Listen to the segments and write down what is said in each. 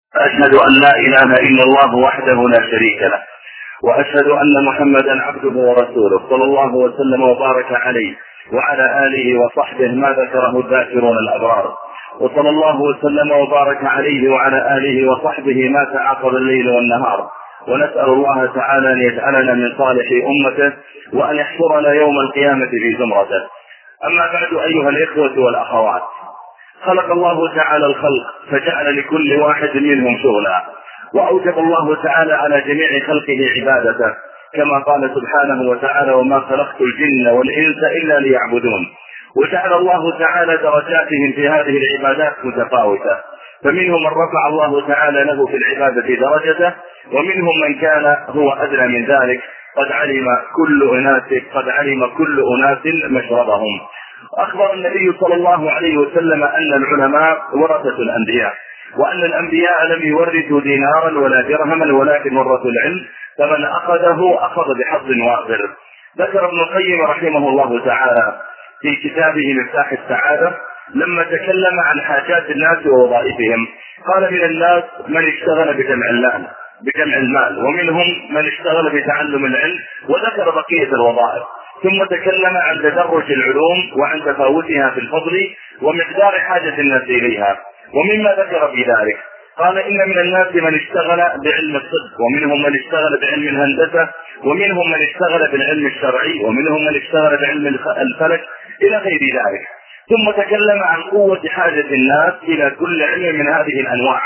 أشهد أن لا إله إلا الله وحده لا شريك له، وأشهد أن محمدا عبده ورسوله صلى الله وسلم وبارك عليه وعلى آله وصحبه ما ذكره الذاكرون الأبرار، وصلى الله وسلم وبارك عليه وعلى آله وصحبه ما تعاقب الليل والنهار. ونسأل الله تعالى أن يجعلنا من صالح أمته وأن يحشرنا يوم القيامة في زمرته. أما بعد أيها الإخوة والأخوات، خلق الله تعالى الخلق فجعل لكل واحد منهم شغلا، وأوجب الله تعالى على جميع خلقه عبادته، كما قال سبحانه وتعالى: وما خلقت الجن والإنس إلا ليعبدون. وجعل الله تعالى درجاتهم في هذه العبادات متفاوتة، فمنهم من رفع الله تعالى له في العبادة درجته، ومنهم من كان هو أدنى من ذلك. قد علم كل أناس مشربهم. أخبر النبي صلى الله عليه وسلم أن العلماء ورثة الأنبياء، وأن الأنبياء لم يورثوا دينارا ولا درهما ولكن ورثوا العلم، فمن أخذه أخذ بحظ وافر. ذكر ابن القيم رحمه الله تعالى في كتابه مفتاح السعادة لما تكلم عن حاجات الناس ووظائفهم، قال: من الناس من اشتغل بجمع المال، ومنهم من اشتغل بتعلم العلم، وذكر بقية الوظائف. ثم تكلم عن تدرج العلوم وعن تفاوتها في الفضل ومقدار حاجة الناس إليها. ومما ذكر في ذلك قال: إن من الناس من اشتغل بعلم الطب، ومنهم من اشتغل بعلم الهندسة، ومنهم من اشتغل بالعلم الشرعي، ومنهم من اشتغل بعلم الفلك، إلى غير ذلك. ثم تكلم عن قوة حاجة الناس إلى كل علم من هذه الأنواع،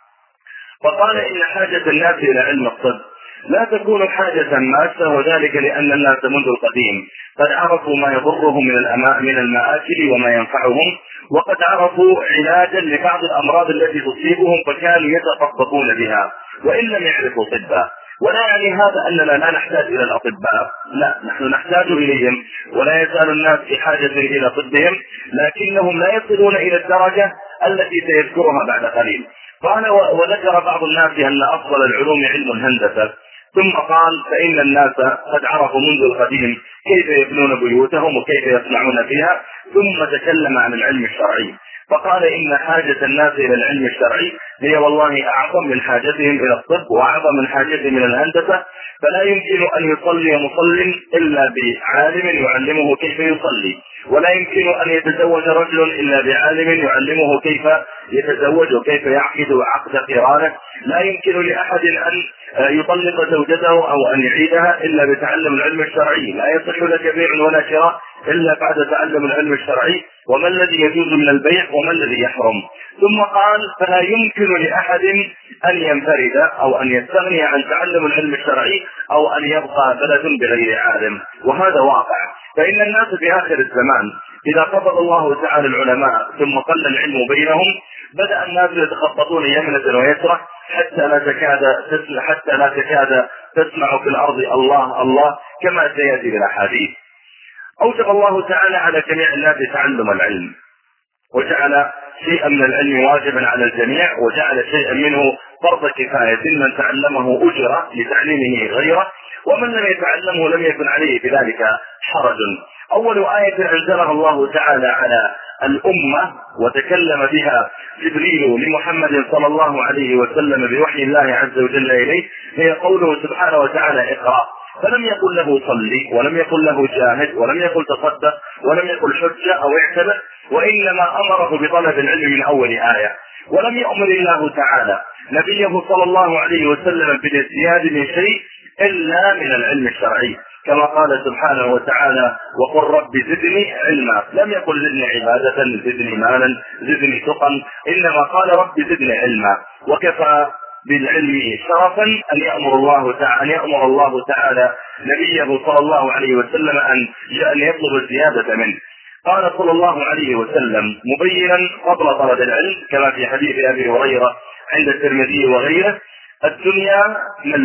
فقال: إن حاجة الناس إلى علم الطب لا تكون حاجة ماسة، وذلك لأن الناس منذ القديم قد عرفوا ما يضرهم من المآكل وما ينفعهم، وقد عرفوا علاجا لبعض الأمراض التي تصيبهم، فكانوا يتخبطون بها وإن لم يعرفوا طبا. ولا يعني هذا أننا لا نحتاج إلى الأطباء، لا، نحن نحتاج إليهم، ولا يزال الناس في حاجة إلى طبهم، لكنهم لا يصلون إلى الدرجة التي سيذكرها بعد قليل. قال: وذكر بعض الناس أن أفضل العلوم علم الهندسة. ثم قال: فإن الناس قد عرفوا منذ القديم كيف يبنون بيوتهم وكيف يصنعون فيها. ثم تكلم عن العلم الشرعي، فقال: إن حاجة الناس إلى العلم الشرعي هي والله أعظم من حاجتهم إلى الطب، وأعظم من حاجتهم إلى الهندسة. فلا يمكن أن يصلي مصل إلا بعالم يعلمه كيف يصلي، ولا يمكن أن يتزوج رجل إلا بعالم يعلمه كيف يتزوج وكيف يعقد عقد قرانه. لا يمكن لأحد أن يطلق زوجته أو أن يعيدها إلا بتعلم العلم الشرعي. لا يصح لك بيع ولا شراء إلا بعد تعلم العلم الشرعي. وما الذي يجوز من البيع وما الذي يحرم. ثم قال: فلا يمكن لأحد أن ينفرد أو أن يستغني عن تعلم العلم الشرعي أو أن يبقى بلد بغير عالم، وهذا واقع. فإن الناس في آخر الزمان إذا قبض الله تعالى العلماء ثم قل العلم بينهم، بدأ الناس يتخبطون يمنة ويسرة حتى لا تكاد تسمع في الأرض الله الله، كما سيأتي بالأحاديث. أوجب الله تعالى على جميع الناس تعلم العلم، وجعل شيئا من العلم واجبا على الجميع، وجعل شيئا منه فرض كفاية، من تعلمه أجر لتعليمه غيره، ومن لم يتعلمه لم يكن عليه بذلك حرج. أول آية أنزلها الله تعالى على الأمة وتكلم بها جبريل لمحمد صلى الله عليه وسلم بوحي الله عز وجل إليه هي قوله سبحانه وتعالى: اقرأ. فلم يقل له صلي، ولم يقل له جاهد، ولم يقل تصدق، ولم يقل حجة أو اعتبر، وإنما أمره بطلب العلم من أول آية. ولم يأمر الله تعالى نبيه صلى الله عليه وسلم بالازدياد من شيء إلا من العلم الشرعي، كما قال سبحانه وتعالى: وقل رب زدني علما. لم يقل زدني عبادة، زدني مالا، زدني تقا، إنما قال رب زدني علما. وكفى بالعلم شرفا أن يأمر الله تعالى نبيه صلى الله عليه وسلم أن يطلب الزيادة منه. قال صلى الله عليه وسلم مبينا فضل طلب العلم كما في حديث أبي هريرة عند الترمذي وغيره: الدنيا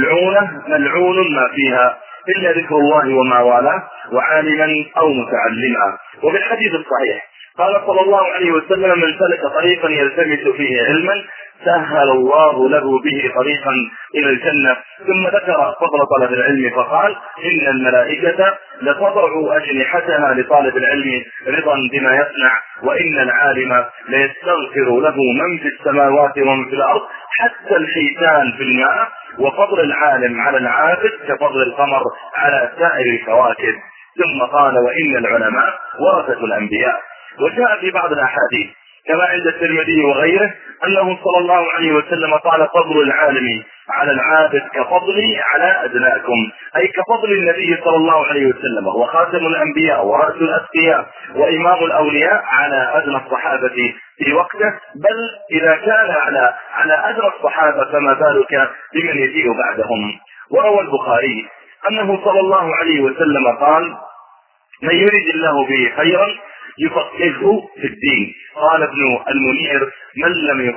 ملعون ما فيها إلا ذكر الله وما والاه وعالما أو متعلما. وفي الحديث الصحيح قال صلى الله عليه وسلم: من سلك طريقا يلتمس فيه علما سهل الله له به طريقا إلى الجنة. ثم ذكر فضل طلب العلم فقال إن الملائكة لتضع أجنحتها لطالب العلم رضا بما يصنع، وإن العالم ليستغفر له من في السماوات ومن في الأرض حتى الحيتان في الماء، وفضل العالم على العابد كفضل القمر على سائر الكواكب. ثم قال وإن العلماء ورثة الأنبياء. وجاء في بعض الأحاديث كما عند الترمذي وغيره أنه صلى الله عليه وسلم قال فضل العالم على العابد كفضلي على أدناكم، أي كفضل النبي صلى الله عليه وسلم هو خاتم الأنبياء ورأس الأتقياء وإمام الأولياء على أدنى الصحابة في وقته، بل إذا كان على أدنى الصحابة فما بالك بمن يجيء بعدهم. وروى البخاري أنه صلى الله عليه وسلم قال من يريد الله به خيرا يفقهه في الدين. قال ابن المنير من لم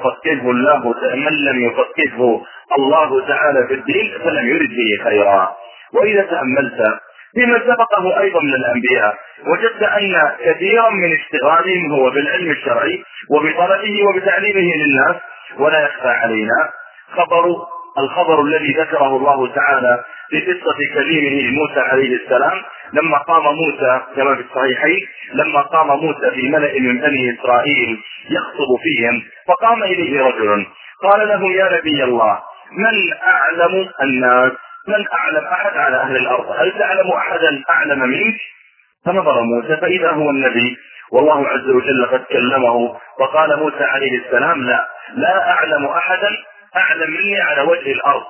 يفقهه الله تعالى في الدين فلم يرد به خيرا. وإذا تأملت فيما سبقه أيضا من الأنبياء وجدت أن كثيرا من اشتغالهم هو بالعلم الشرعي وبطلبه وبتعليمه للناس. ولا يخفى علينا الخبر الذي ذكره الله تعالى في قصة كليمه موسى عليه السلام لما قام موسى كما في الصحيحين، لما قام موسى في ملأ من بني إسرائيل يخطب فيهم، فقام إليه رجل قال له يا نبي الله من أعلم الناس، من أعلم أحد على أهل الأرض، هل تعلم أحدا أعلم منك؟ فنظر موسى فإذا هو النبي والله عز وجل قد كلمه، فقال موسى عليه السلام لا أعلم أحدا أعلم مني على وجه الأرض.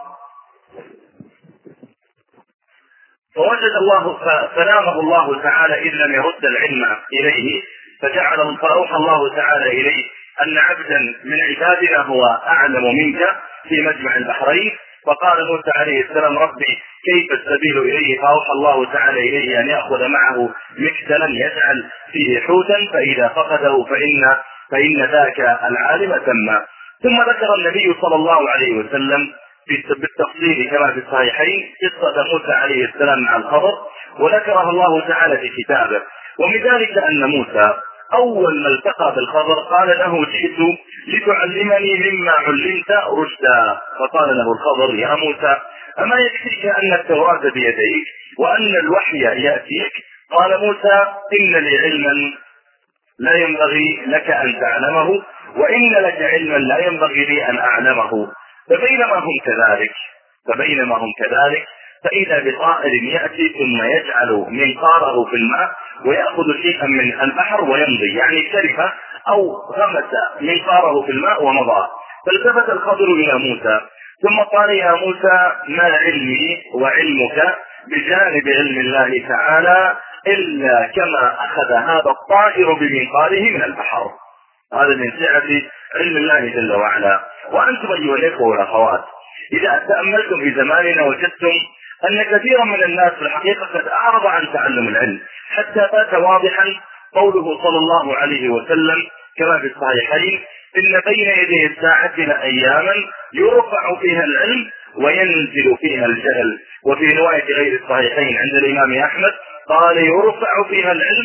فنامه الله تعالى إذ لم يرد العلم إليه، فأوحى الله تعالى إليه أن عبدا من عبادنا هو أعلم منك في مجمع البحرين. فقال موسى عليه السلام ربي كيف السبيل إليه؟ فأوحى الله تعالى إليه أن يأخذ معه مكتلا يجعل فيه حوتا فإذا فقده فإن ذاك العالم تم. ثم ذكر النبي صلى الله عليه وسلم بالتفصيل كما في الصحيحين قصة موسى عليه السلام مع الخضر، وذكرها الله تعالى في كتابه. ومن ذلك أن موسى أول ما التقى بالخضر قال له جئت لتعلمني مما علمت رشدا. فقال له الخضر يا موسى أما يكفيك أن التوراة بيديك وأن الوحي يأتيك؟ قال موسى إن لي علما لا ينبغي لك أن تعلمه وإن لك علما لا ينبغي لي أن أعلمه. فبينما هم كذلك فإذا بطائر يأتي ثم يجعل منقاره في الماء ويأخذ شيئا من البحر ويمضي، يعني شرب أو غمس منقاره في الماء ومضى. فالتفت الخضر إلى موسى ثم قال يا موسى ما علمي وعلمك بجانب علم الله تعالى إلا كما أخذ هذا الطائر بمنقاره من البحر. هذا من سعة علم الله جل وعلا. وأنتم أيها الإخوة والأخوات إذا تأملتم في زماننا وجدتم أن كثيرا من الناس في الحقيقة قد أعرض عن تعلم العلم، حتى بات واضحا قوله صلى الله عليه وسلم كما في الصحيحين إن بين يدي الساعة لأياما يرفع فيها العلم وينزل فيها الجهل. وفي رواية غير الصحيحين عند الإمام أحمد قال يرفع فيها العلم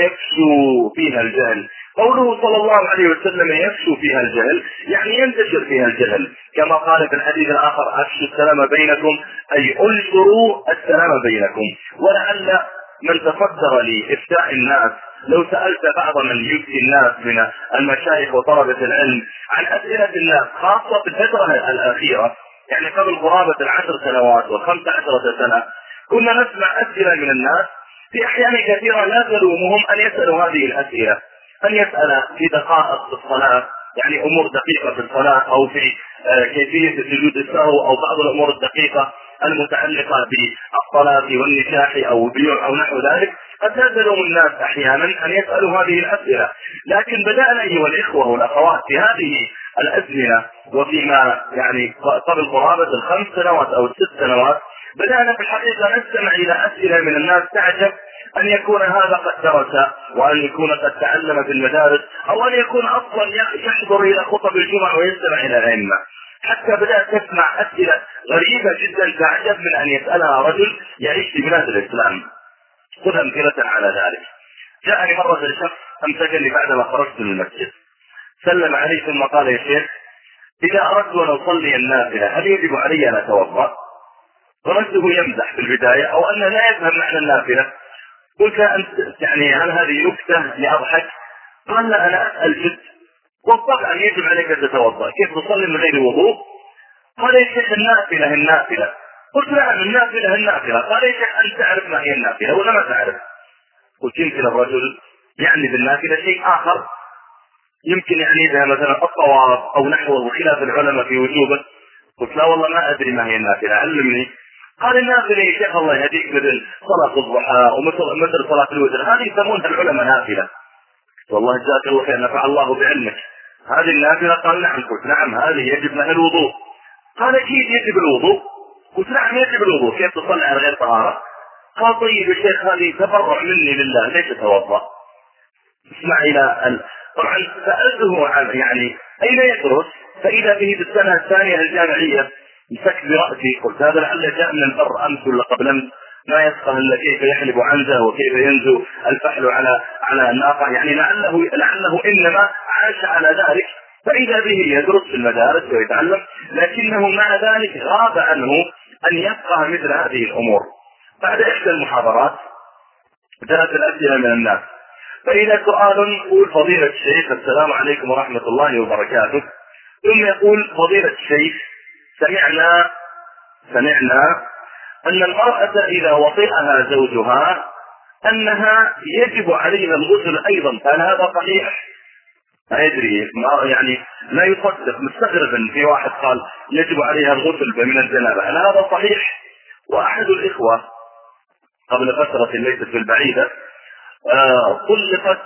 ويفشو فيها الجهل. قوله صلى الله عليه وسلم يفشو فيها الجهل يعني ينتشر فيها الجهل، كما قال في الحديث الآخر أفشوا السلام بينكم أي أنشروا السلام بينكم. ولعل من تفكر لإفتاء الناس لو سألت بعض من يفتي الناس من المشايخ وطلبة العلم عن أسئلة الناس خاصة في الفترة الأخيرة، يعني قبل قرابة 10 سنوات و15 سنة، كنا نسمع أسئلة من الناس في أحيان كثيرة لا تلومهم أن يسألوا هذه الأسئلة، أن يسأل في دقائق في الصلاة، يعني أمور دقيقة في الصلاة أو في كيفية سجود السهو أو بعض الأمور الدقيقة المتعلقة بالصلاة والنكاح أو البيوع أو نحو ذلك. قد لا تلوم الناس أحيانا أن يسألوا هذه الأسئلة، لكن بدأنا أيها الإخوة والأخوات في هذه الأزمنة وفيما يعني قبل قرابة 5 سنوات أو 6 سنوات بدأنا في الحقيقة نستمع إلى أسئلة من الناس تعجب أن يكون هذا قد درس وأن يكون قد تعلم في المدارس أو أن يكون أصلا يحضر إلى خطب الجمعة ويستمع إلى الأئمة، حتى بدأت تسمع أسئلة غريبة جدا تعجب من أن يسألها رجل يعيش في بلاد الإسلام. خذ أمثلة على ذلك. جاءني مرة الشخص أمسكني بعدما خرجت من المسجد، سلم علي ثم قال يا شيخ إذا أردت أن أصلي النافلة هل يجب علي أن أتوضأ؟ ورده يمزح في البداية أو أنه لا يفهم معنى النافلة. قلت أنت يعني هل هذه نكتة لأضحك؟ قال لا، أنا أسأل جد، والطبع أن يجب عليك أن تتوضأ، كيف تصلي من غير وضوء؟ قال يا شيخ النافلة النافلة. قلت نعم النافلة النافلة. قال يا شيخ أنت تعرف ما هي النافلة ولا ما تعرف؟ قلت يمكن الرجل يعني بالنافلة شيء آخر، يمكن يعني بها مثلا الطواف أو نحوه خلاف العلماء في وجوبه. قلت لا والله ما أدري ما هي النافلة، علمني. قال النافلة يا شيخ الله يهديك مثل صلاة الضحى ومثل صلاة الوتر، هذه يسمونها العلماء نافلة. والله جزاك الله خير نفع الله بعلمك، هذه النافلة؟ قال نعم. قلت نعم هذه يجب لها الوضوء. قال اكيد يجب الوضوء. قلت نعم يجب الوضوء، كيف تصلي على غير طهارة؟ قال طيب يا شيخ هذه تبرع مني لله ليش اتوضا؟ اسمع الى طبعا سألته عن يعني اين يدرس، فاذا به بالسنة الثانية الجامعية. مسكت برأسي قلت هذا لعل جاء من البر امس ولا قبل امس، ما يفقه الا كيف يحلب عنزه وكيف ينزو الفحل على الناقة، يعني لعله انما عاش على ذلك، فإذا به يدرس في المدارس ويتعلم، لكنه مع ذلك غاب عنه أن يفقه مثل هذه الأمور. بعد إحدى المحاضرات جاءت الأسئلة من الناس، فإذا سؤال يقول فضيلة الشيخ السلام عليكم ورحمة الله وبركاته، ثم يقول فضيلة الشيخ سمعنا أن المرأة إذا وطئها زوجها أنها يجب عليها الغسل أيضا، فهل هذا صحيح؟ ما يدري يعني لا يصدق، مستغرب في واحد قال يجب عليها الغسل من الجنابة، هل هذا صحيح؟ وأحد الإخوة قبل فترة ليست بالبعيدة طلقت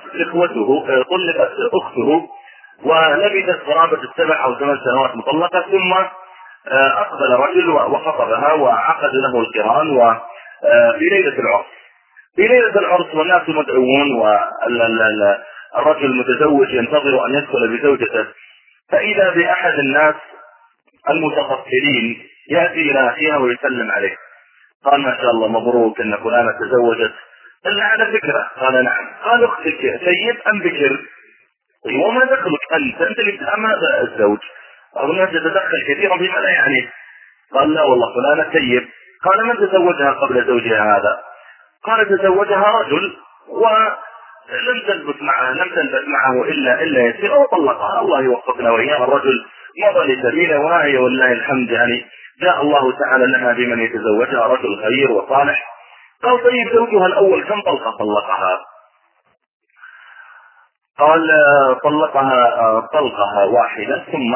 أخته ولبثت قرابة 7 أو 8 سنوات مطلقة، ثم أقبل رجل وخطبها وعقد له القران وفي ليلة العرس. في ليلة العرس والناس مدعوون والرجل المتزوج ينتظر أن يدخل بزوجته، فإذا بأحد الناس المتطفلين يأتي إلى أخيها ويسلم عليه، قال ما شاء الله مبروك أن فلانة تزوجت، قال على فكرة، قال نعم، قال أختك سيد أم بكر؟ وما دخلك أنت اللي بتفهم هذا الزوج، أو الناس تتدخل كثيرا فيما لا يعني. قال لا والله فلانة سيد. قال من تزوجها قبل زوجها هذا؟ قال تزوجها رجل ولم تلبث معه إلا يسير وطلقها، الله يوفقنا وإياه. الرجل مضى لسبيله وهي والله الحمد يعني جاء الله تعالى لنا بمن يتزوجها رجل خير وصالح. قال طيب زوجها الأول كم طلقة طلقها؟ قال طلقها طلقة واحدة، ثم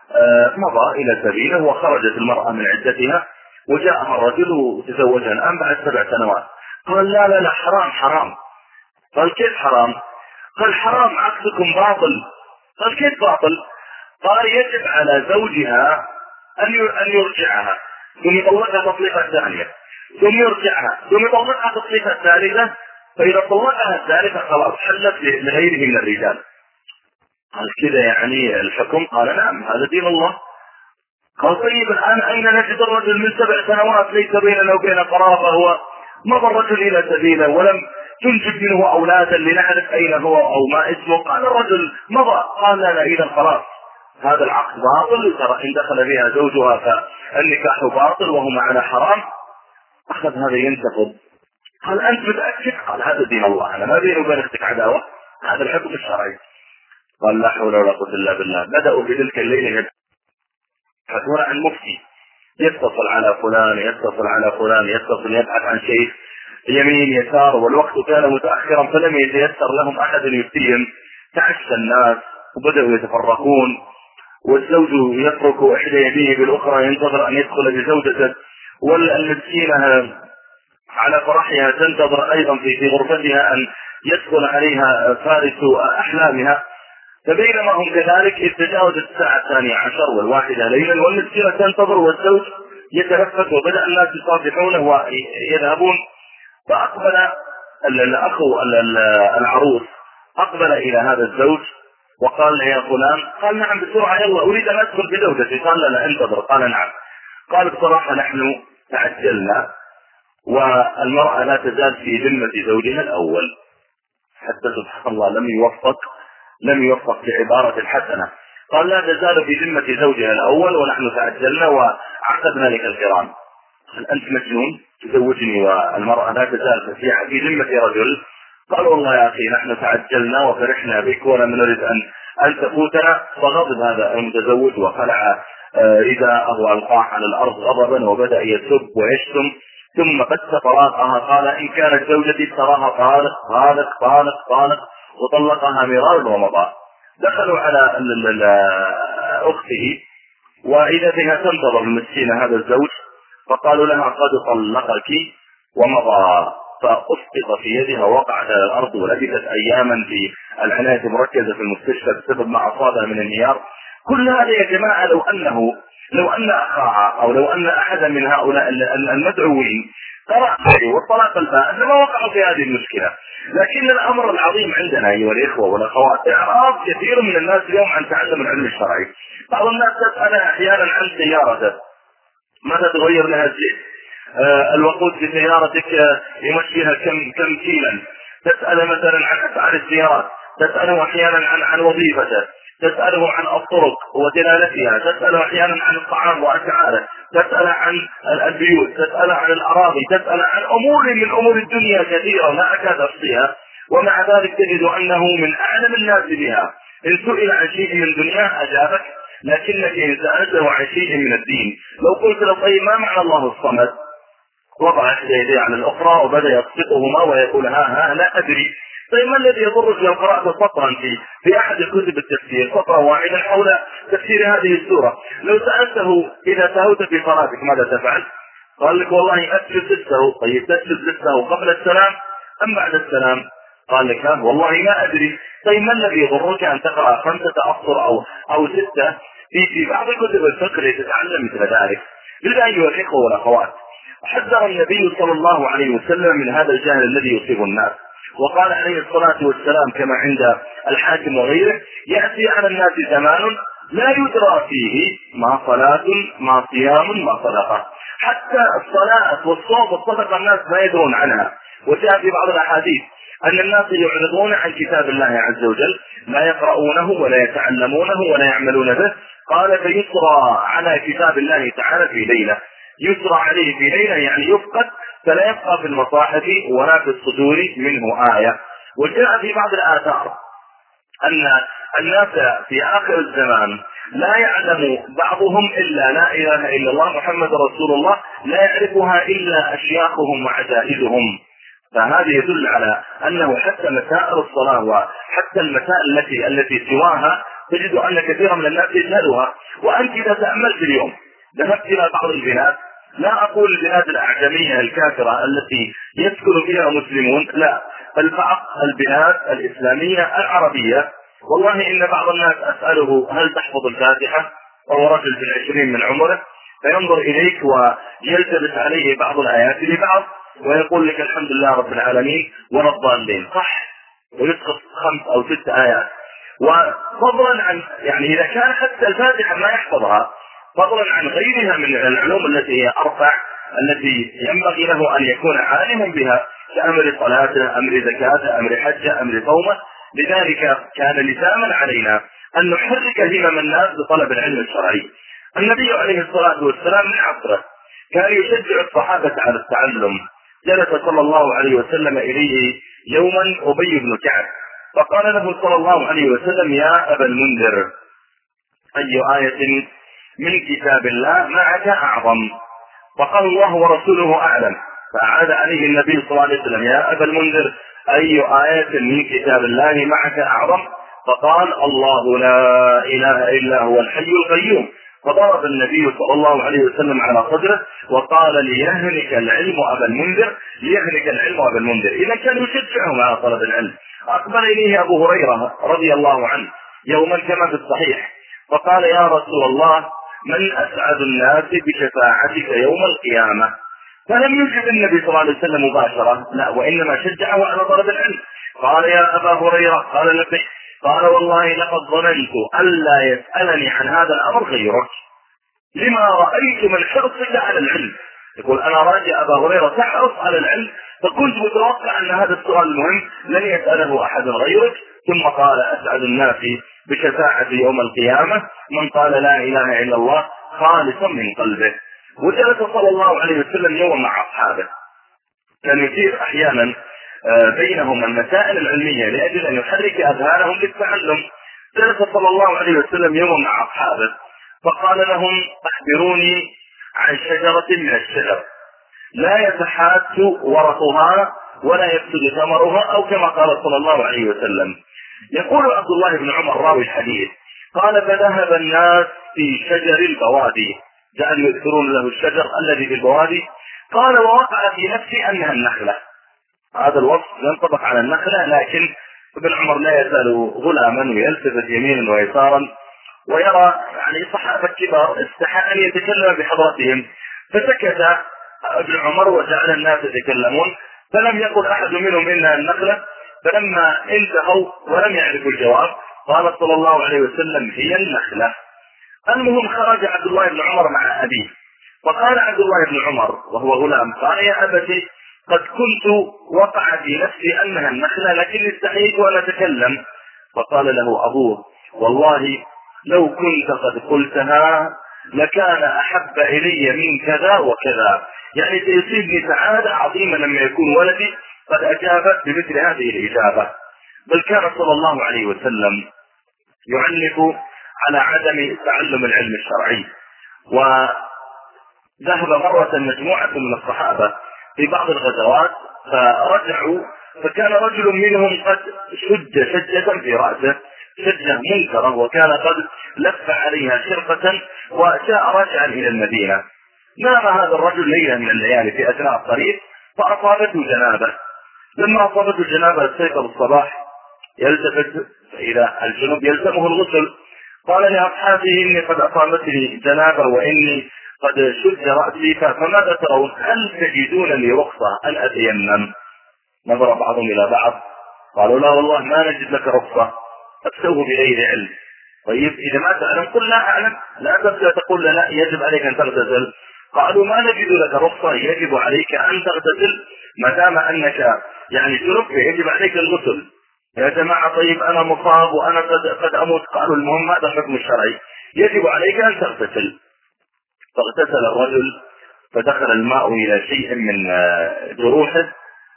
مضى إلى سبيله وخرجت المرأة من عدتها وجاءها الرجل وتزوجها الآن بعد 7 سنوات. قال لا حرام. قال كيف حرام؟ قال حرام، عكسكم باطل. قال كيف باطل؟ قال يجب على زوجها أن يرجعها ثم يطلقها تطليقة ثانية ثم يرجعها ثم يطلقها تطليقة ثالثة، فإذا طلقها الثالثة خلاص حلت لغيره من الرجال. قال كذا يعني الحكم؟ قال نعم هذا دين الله. قال طيب الآن أين نجد الرجل من 7 سنوات ليس بيننا وبين قرابة، هو مضى الرجل إلى سبيله ولم تنجب منه أولادا لنعرف أين هو أو ما اسمه؟ قال الرجل مضى. قال لا إذا خلاص هذا العقد باطل، ترى إن دخل بها زوجها فالنكاح باطل وهو معنا حرام. أخذ هذا ينتقد، قال أنت متأكد؟ قال هذا دين الله، أنا ما بيني وبين أختك عداوة، هذا الحكم الشرعي. قال لا حول ولا قوة إلا بالله. بدأوا في تلك الليلة يبحثون عن مفتي، يتصل على فلان يتصل يبحث عن شيخ يمين يسار، والوقت كان متأخرا فلم يتيسر لهم أحد يفتيهم. تعشى الناس وبدأوا يتفرقون، والزوج يترك إحدى يديه بالأخرى ينتظر أن يدخل بزوجته، والمسكينة على فرحها تنتظر أيضا في غرفتها أن يدخل عليها فارس أحلامها. فبينما هم كذلك إذ تجاوزت الساعة 12 والواحدة ليلا والمسكينة تنتظر والزوج يتنفس، وبدأ الناس يصافحونه ويذهبون. فأقبل الأخو العروس أقبل إلى هذا الزوج وقال له يا فلان. قال نعم بسرعة يلا أريد أن أدخل بزوجتي. قال لا انتظر. قال نعم. قال بصراحة نحن تعجلنا، والمرأة لا تزال في ذمة زوجها الأول، حتى سبحان الله لم يوفق بعبارة الحسنة. قال لا تزال في ذمة زوجها الأول ونحن تعجلنا وعقدنا لك القران. هل أنت مجنون تزوجني والمرأة لا تزال في ذمة رجل؟ قال والله يا أخي نحن تعجلنا وفرحنا بك ولم نرد أن تفوتنا. فغضب هذا المتزوج وخلع رداءه وألقاه على الأرض غضبا وبدأ يسب ويشتم، ثم بث طلاقها. قال إن كانت زوجتي تراها طالق طالق طالق طالق، وطلقها مرارا ومضى. دخلوا على أخته وإذا بها تنتظر المسكينة هذا الزوج، فقالوا لها قد طلقك ومضى. فأسقط في يدها وقعت على الأرض ولبثت أياما في العناية المركزة في المستشفى بسبب ما أصابها من انهيار. كل هذا يا جماعة لو أن أخاها أو لو أن أحدا من هؤلاء المدعوين قرأ والطلاق البائن لما وقعوا في هذه المشكلة. لكن الأمر العظيم عندنا أيها الإخوة والأخوات إعراض كثير من الناس اليوم عن تعلم العلم الشرعي. بعض الناس تسأل أحيانا عن سيارته متى تغير لها الزيت، الوقود في سيارتك يمشيها كم كيلا، تسأل مثلا عن أسعار السيارات، تسأله أحيانا عن وظيفته، تسأله عن الطرق ودلالتها، تسأله أحيانا عن الطعام وأسعاره، تسأل عن البيوت، تسأل عن الأراضي، تسأل عن أمور من أمور الدنيا كثيرة لا أكاد أحصيها، ومع ذلك تجد أنه من أعلم الناس بها. إن سئل عن شيء من دنياه أجابك، لكنك إن سألته عن شيء من الدين لو قلت له طيب ما معنى الله الصمد، وضع إحدى يديه على الأخرى وبدأ يصفقهما ويقول ها لا أدري. طيب ما الذي يضرك لو قرأت سطرا في أحد كتب التفسير سطرا واحدا حول تفسير هذه السورة؟ لو سألته إذا سهوت في صلاتك ماذا تفعل؟ قال لك والله أسجد للسهو. طيب تسجد للسهو قبل السلام أم بعد السلام؟ قال لك والله ما أدري. طيب ما الذي يضرك أن تقرأ 5 أسطر أو 6 في بعض كتب الفقه لتتعلم مثل ذلك؟ لذا أيها الإخوة والأخوات حذر النبي صلى الله عليه وسلم من هذا الجهل الذي يصيب الناس، وقال عليه الصلاة والسلام كما عند الحاكم وغيره: يأتي على الناس زمان لا يدرى فيه ما صلاة ما صيام ما صدقة. حتى الصلاة والصوم والصدقة الناس لا يدرون عنها. وجاء في بعض الأحاديث أن الناس يعرضون عن كتاب الله عز وجل، لا يقرؤونه ولا يتعلمونه ولا يعملون به. قال فيسرى على كتاب الله تعالى في ليلة، يسرى عليه في ليلة يعني يفقد، فلا يبقى في المصاحف ولا في الصدور منه آية. وجاء في بعض الآثار أن الناس في آخر الزمان لا يعلم بعضهم إلا لا إله إلا الله محمد رسول الله، لا يعرفها إلا أشياخهم وعجائزهم. فهذا يدل على أنه حتى مسائل الصلاة وحتى المسائل التي سواها تجد أن كثيرا من الناس يجهلها. وأنت إذا تأملت اليوم ذهبت إلى بعض البلاد، لا أقول البلاد الأعجمية الكافرة التي يسكن فيها مسلمون، لا، بل بعض البلاد الإسلامية العربية، والله إن بعض الناس أسأله هل تحفظ الفاتحة؟ وهو رجل في 20 من عمره، فينظر إليك ويلتبس عليه بعض الآيات لبعض ويقول لك الحمد لله رب العالمين ولا الضالين، صح، ويسقط 5 أو 6 آيات. وفضلا عن يعني إذا كان حتى الفاتحة ما يحفظها، فضلا عن غيرها من العلوم التي هي أرفع، التي ينبغي له أن يكون عالما بها كأمر صلاته، أمر زكاته، أمر حجه، أمر صومه. لذلك كان لزاما علينا أن نحرك همم الناس بطلب العلم الشرعي. النبي عليه الصلاة والسلام من عصره كان يشجع الصحابة على التعلم. جلس صلى الله عليه وسلم إليه يوما أبي بن كعب فقال له صلى الله عليه وسلم: يا أبا المنذر، أي آية من كتاب الله معك أعظم؟ فقال: الله ورسوله أعلم. فأعاد عليه النبي صلى الله عليه وسلم: يا أبا المنذر، أي آية من كتاب الله معك أعظم؟ فقال: الله لا إله إلا هو الحي القيوم. فضرب النبي صلى الله عليه وسلم على صدره وقال: ليهلك العلم أبا المنذر، ليهلك العلم أبا المنذر. إذا كان يشجعهم على طلب العلم. أقبل إليه أبو هريرة رضي الله عنه يوما كما في الصحيح فقال: يا رسول الله، من أسعد الناس بشفاعتك يوم القيامة؟ فلم يجب النبي صلى الله عليه وسلم مباشرة، لا، وإنما شجعه على طلب العلم. قال: يا أبا هريرة. قال: لبيك. قال: والله لقد ظننت ألا يسألني عن هذا الأمر غيرك، لما رأيت من حرصك على العلم. يقول أنا راجع أبا هريرة تحرص على العلم، فكنت متوقع أن هذا السؤال المهم لن يسأله أحد غيرك. ثم قال أسعد الناس بشفاعة يوم القيامة من قال لا إله إلا الله خالصا من قلبه. وجلس صلى الله عليه وسلم يوم مع أصحابه، كان يثير أحيانا بينهم المسائل العلمية لأجل أن يحرك أذهانهم للتعلم. جلس صلى الله عليه وسلم يوم مع أصحابه فقال لهم أخبروني عن شجرة من الشجر لا يتحات ورقها ولا يفسد ثمرها، أو كما قال صلى الله عليه وسلم. يقول عبد الله بن عمر راوي الحديث قال فذهب الناس في شجر البوادي، جعلوا يذكرون له الشجر الذي في البوادي. قال ووقع في نفسي أنها النخلة. هذا الوصف ينطبق على النخلة، لكن ابن عمر لا يزال غلاما ويلتفت يمينا ويسارا ويرى يعني صحابة كبار استحى أن يتكلم بحضرتهم، فسكت ابن عمر وجعل الناس يتكلمون، فلم يقل أحد منهم إنها النخلة. فلما انتهوا ولم يعرفوا الجواب قال صلى الله عليه وسلم هي النخلة. المهم خرج عبد الله بن عمر مع أبيه، فقال عبد الله بن عمر وهو غلام قال يا أبتي قد كنت وقع في نفسي أنها النخلة لكني استحييت وأن أتكلم. فقال له أبوه والله لو كنت قد قلتها لكان أحب إلي من كذا وكذا، يعني سيصيبني سعادة عظيمة لما يكون ولدي قد أجابت بمثل هذه الإجابة. بل كان صلى الله عليه وسلم يعنف على عدم تعلم العلم الشرعي. وذهب مرة مجموعة من الصحابة في بعض الغزوات فرجعوا، فكان رجل منهم قد شج شجة في رأسه، شجة منكرة، وكان قد لف عليها شرقة وجاء راجعا إلى المدينة. نام هذا الرجل ليلة من الليالي في أثناء الطريق فأصابته جنابة. لما أصابته جنابة استيقظ الصباح يلتفت إلى الجنوب يلزمه الغسل. قال لأصحابه إني قد أصابتني جنابة وإني قد شد رأسي، فماذا ترون؟ هل تجدون لي رخصة أن أتيمم؟ نظر بعضهم إلى بعض قالوا لا والله ما نجد لك رخصة، أفتوه بغير علم. طيب إذا ما تعلم قل لا أعلم، لا تبدأ تقول لا يجب عليك أن تغتسل. قالوا ما نجد لك رخصة، يجب عليك أن تغتسل ما دام أنك يعني جنب يجب عليك الغسل. يا جماعة طيب أنا مصاب وأنا قد أموت. قالوا المهم هذا الحكم الشرعي، يجب عليك أن تغتسل. فاغتسل الرجل فدخل الماء إلى شيء من جروحه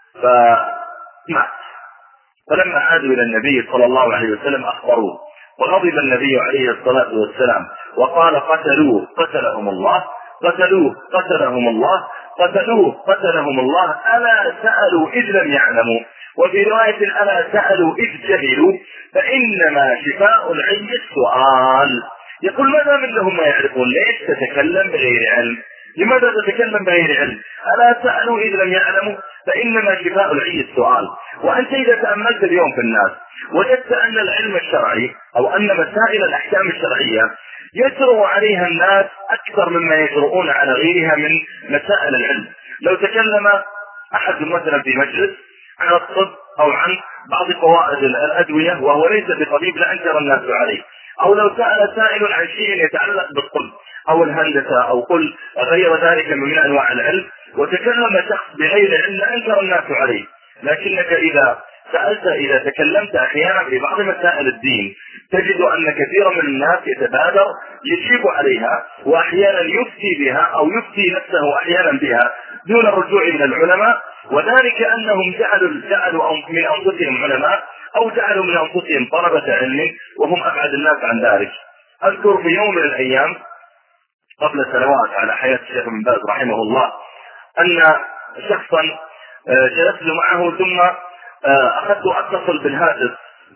فمات. فلما عادوا إلى النبي صلى الله عليه وسلم أخبروه، وغضب النبي عليه الصلاة والسلام وقال قتلوه قتلهم الله، قتلوه قتلهم الله، قتلوه قتلهم الله، ألا سألوا إذ لم يعلموا، وفي رواية ألا سألوا إذ جهلوا، فإنما شفاء العي السؤال. يقول ماذا منهم ما يعرفون؟ ليش تتكلم بغير علم؟ لماذا تتكلم بغير علم؟ ألا سألوا إذ لم يعلموا، فإنما شفاء العي السؤال. وأنت إذا تأملت اليوم في الناس وجدت أن العلم الشرعي أو أن مسائل الأحكام الشرعية يجرؤ عليها الناس أكثر مما يجرؤون على غيرها من مسائل العلم. لو تكلم أحد مثلا في مجلس عن الطب أو عن بعض فوائد الأدوية وهو ليس بطبيب لأنكر الناس عليه، أو لو سأل سائل عن شيء يتعلق بالطب أو الهندسة أو قل غير ذلك من أنواع العلم وتكلم شخص بغير علم لأنكر الناس عليه. لكنك إذا سألت إذا تكلمت أحيانا في بعض مسائل الدين تجد أن كثيرا من الناس يتبادر يجيب عليها، وأحيانا يفتي بها أو يفتي نفسه أحيانا بها دون الرجوع إلى العلماء، وذلك أنهم جعلوا من أنفسهم علماء أو جعلوا من أنفسهم طلبة علم وهم أبعد الناس عن ذلك. أذكر في يوم من الأيام قبل سنوات على حياة الشيخ بن باز رحمه الله أن شخصا جلست معه ثم أخذت أتصل بالهاتف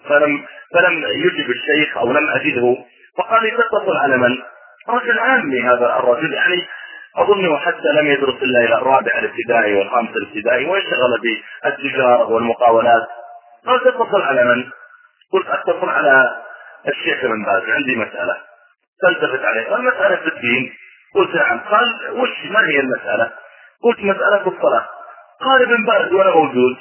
فلم يجب الشيخ أو لم أجده، فقال لي تتصل على من؟ رجل عامي هذا الرجل، يعني أظنه حتى لم يدرس إلا إلى الرابع الابتدائي والخامس الابتدائي وانشغل بالتجارة والمقاولات. قال تتصل على من؟ قلت أتصل على الشيخ بن باز عندي مسألة. تلتفت عليه قال مسألة في الدين. قلت نعم. قال وش ما هي المسألة؟ قلت مسألة في الصلاة. قال ابن باز وأنا موجود.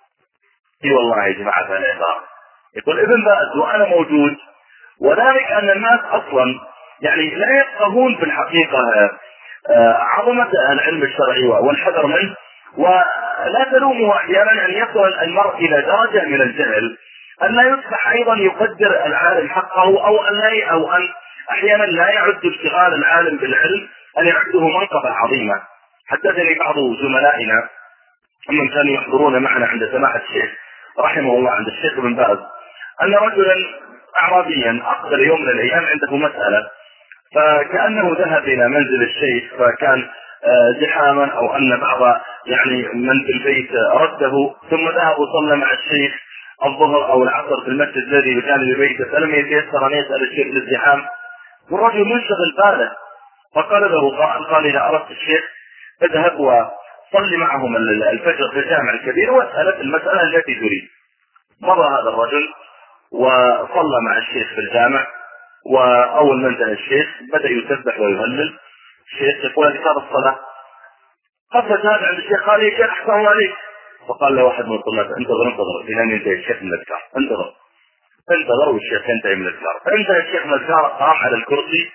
اي والله يا جماعة العبارة يقول ابن باز وأنا موجود، وذلك أن الناس أصلا يعني لا يفقهون في الحقيقة عظمة العلم الشرعي والحذر منه، ولا تلومه أحيانا أن يصل المرء إلى درجة من الجهل أن لا يصبح أيضا يقدر العالم حقه، أو أن أحيانا لا يعد اشتغال العالم بالعلم أن يعده منقبة عظيمة. حدثني بعض زملائنا من كانوا يحضرون معنا عند سماحة الشيخ رحمه الله، عند الشيخ بن باز، أن رجلا أعرابيا أقبل يوم من الأيام عنده مسألة، فكأنه ذهب إلى منزل الشيخ فكان زحاما، أو أن بعض يعني من في البيت رده، ثم ذهب وصلى مع الشيخ الظهر أو العصر في المسجد الذي بجانب بيته، فلم يتيسر أن يسأل الشيخ للزحام، والرجل منشغل باله، فقال له قال إذا أردت الشيخ اذهب وصل معهم الفجر في الجامع الكبير واسأل المسألة التي تريد. مضى هذا الرجل وصلى مع الشيخ في الجامع، وأول ما انتهى الشيخ بدأ يسبح ويهلل. الشيخ يقول أذكار الصلاة، قفز هذا عند الشيخ قال يا شيخ أحسن عليك، فقال له واحد من الطلاب انتظر إلى أن ينتهي الشيخ من الأذكار، انتظر والشيخ ينتهي من الأذكار. فانتهى الشيخ من الأذكار قام على الكرسي،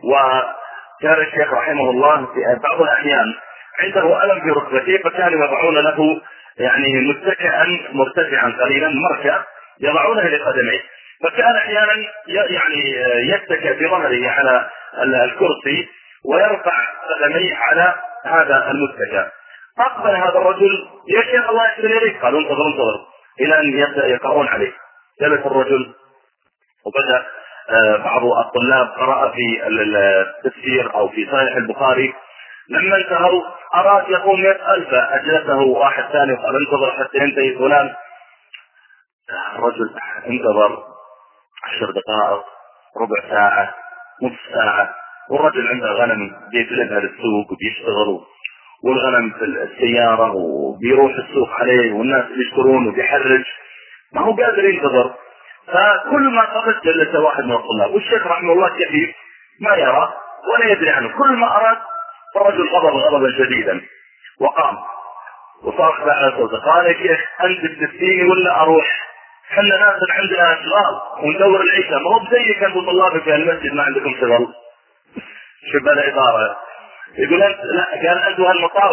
وكان الشيخ رحمه الله في بعض الأحيان عنده ألم في ركبتيه، فكانوا يضعون له يعني متكئا مرتفعا قليلا مركع يضعونه لقدميه، فكان احيانا يعني يتكئ بظهره على الكرسي ويرفع قدميه على هذا المتكئ. اقبل هذا الرجل يا شيخ الله يحسن اليك، قالوا انتظر الى ان يبدا يقرؤون عليه. جلس الرجل وبدا بعض الطلاب قرأ في التفسير او في صحيح البخاري، لما انتهوا اراد يقوم يسأل فاجلسه واحد ثاني وقال انتظر حتى ينتهي فلان. الرجل انتظر 10 دقائق، ربع ساعة، نصف ساعة، والرجل عنده غنم بيجلبها للسوق وبيشتغل، والغنم في السيارة وبيروح السوق عليه والناس بيشترون وبيحرج، ما هو قادر ينتظر. فكل ما قبل جلس واحد من الطلاب، والشيخ رحمه الله كثير ما يرى ولا يدري عنه، كل ما أراد فالرجل غضب غضبا شديدا وقام وصرخ على صوته قال يا شيخ أنت تفتيني ولا أروح؟ احنا ناس عندنا اشغال وندور العيشه، ما هو بزيك انتم طلابك في المسجد ما عندكم شغل. شوف العباره، يقول انت لا، قال انتم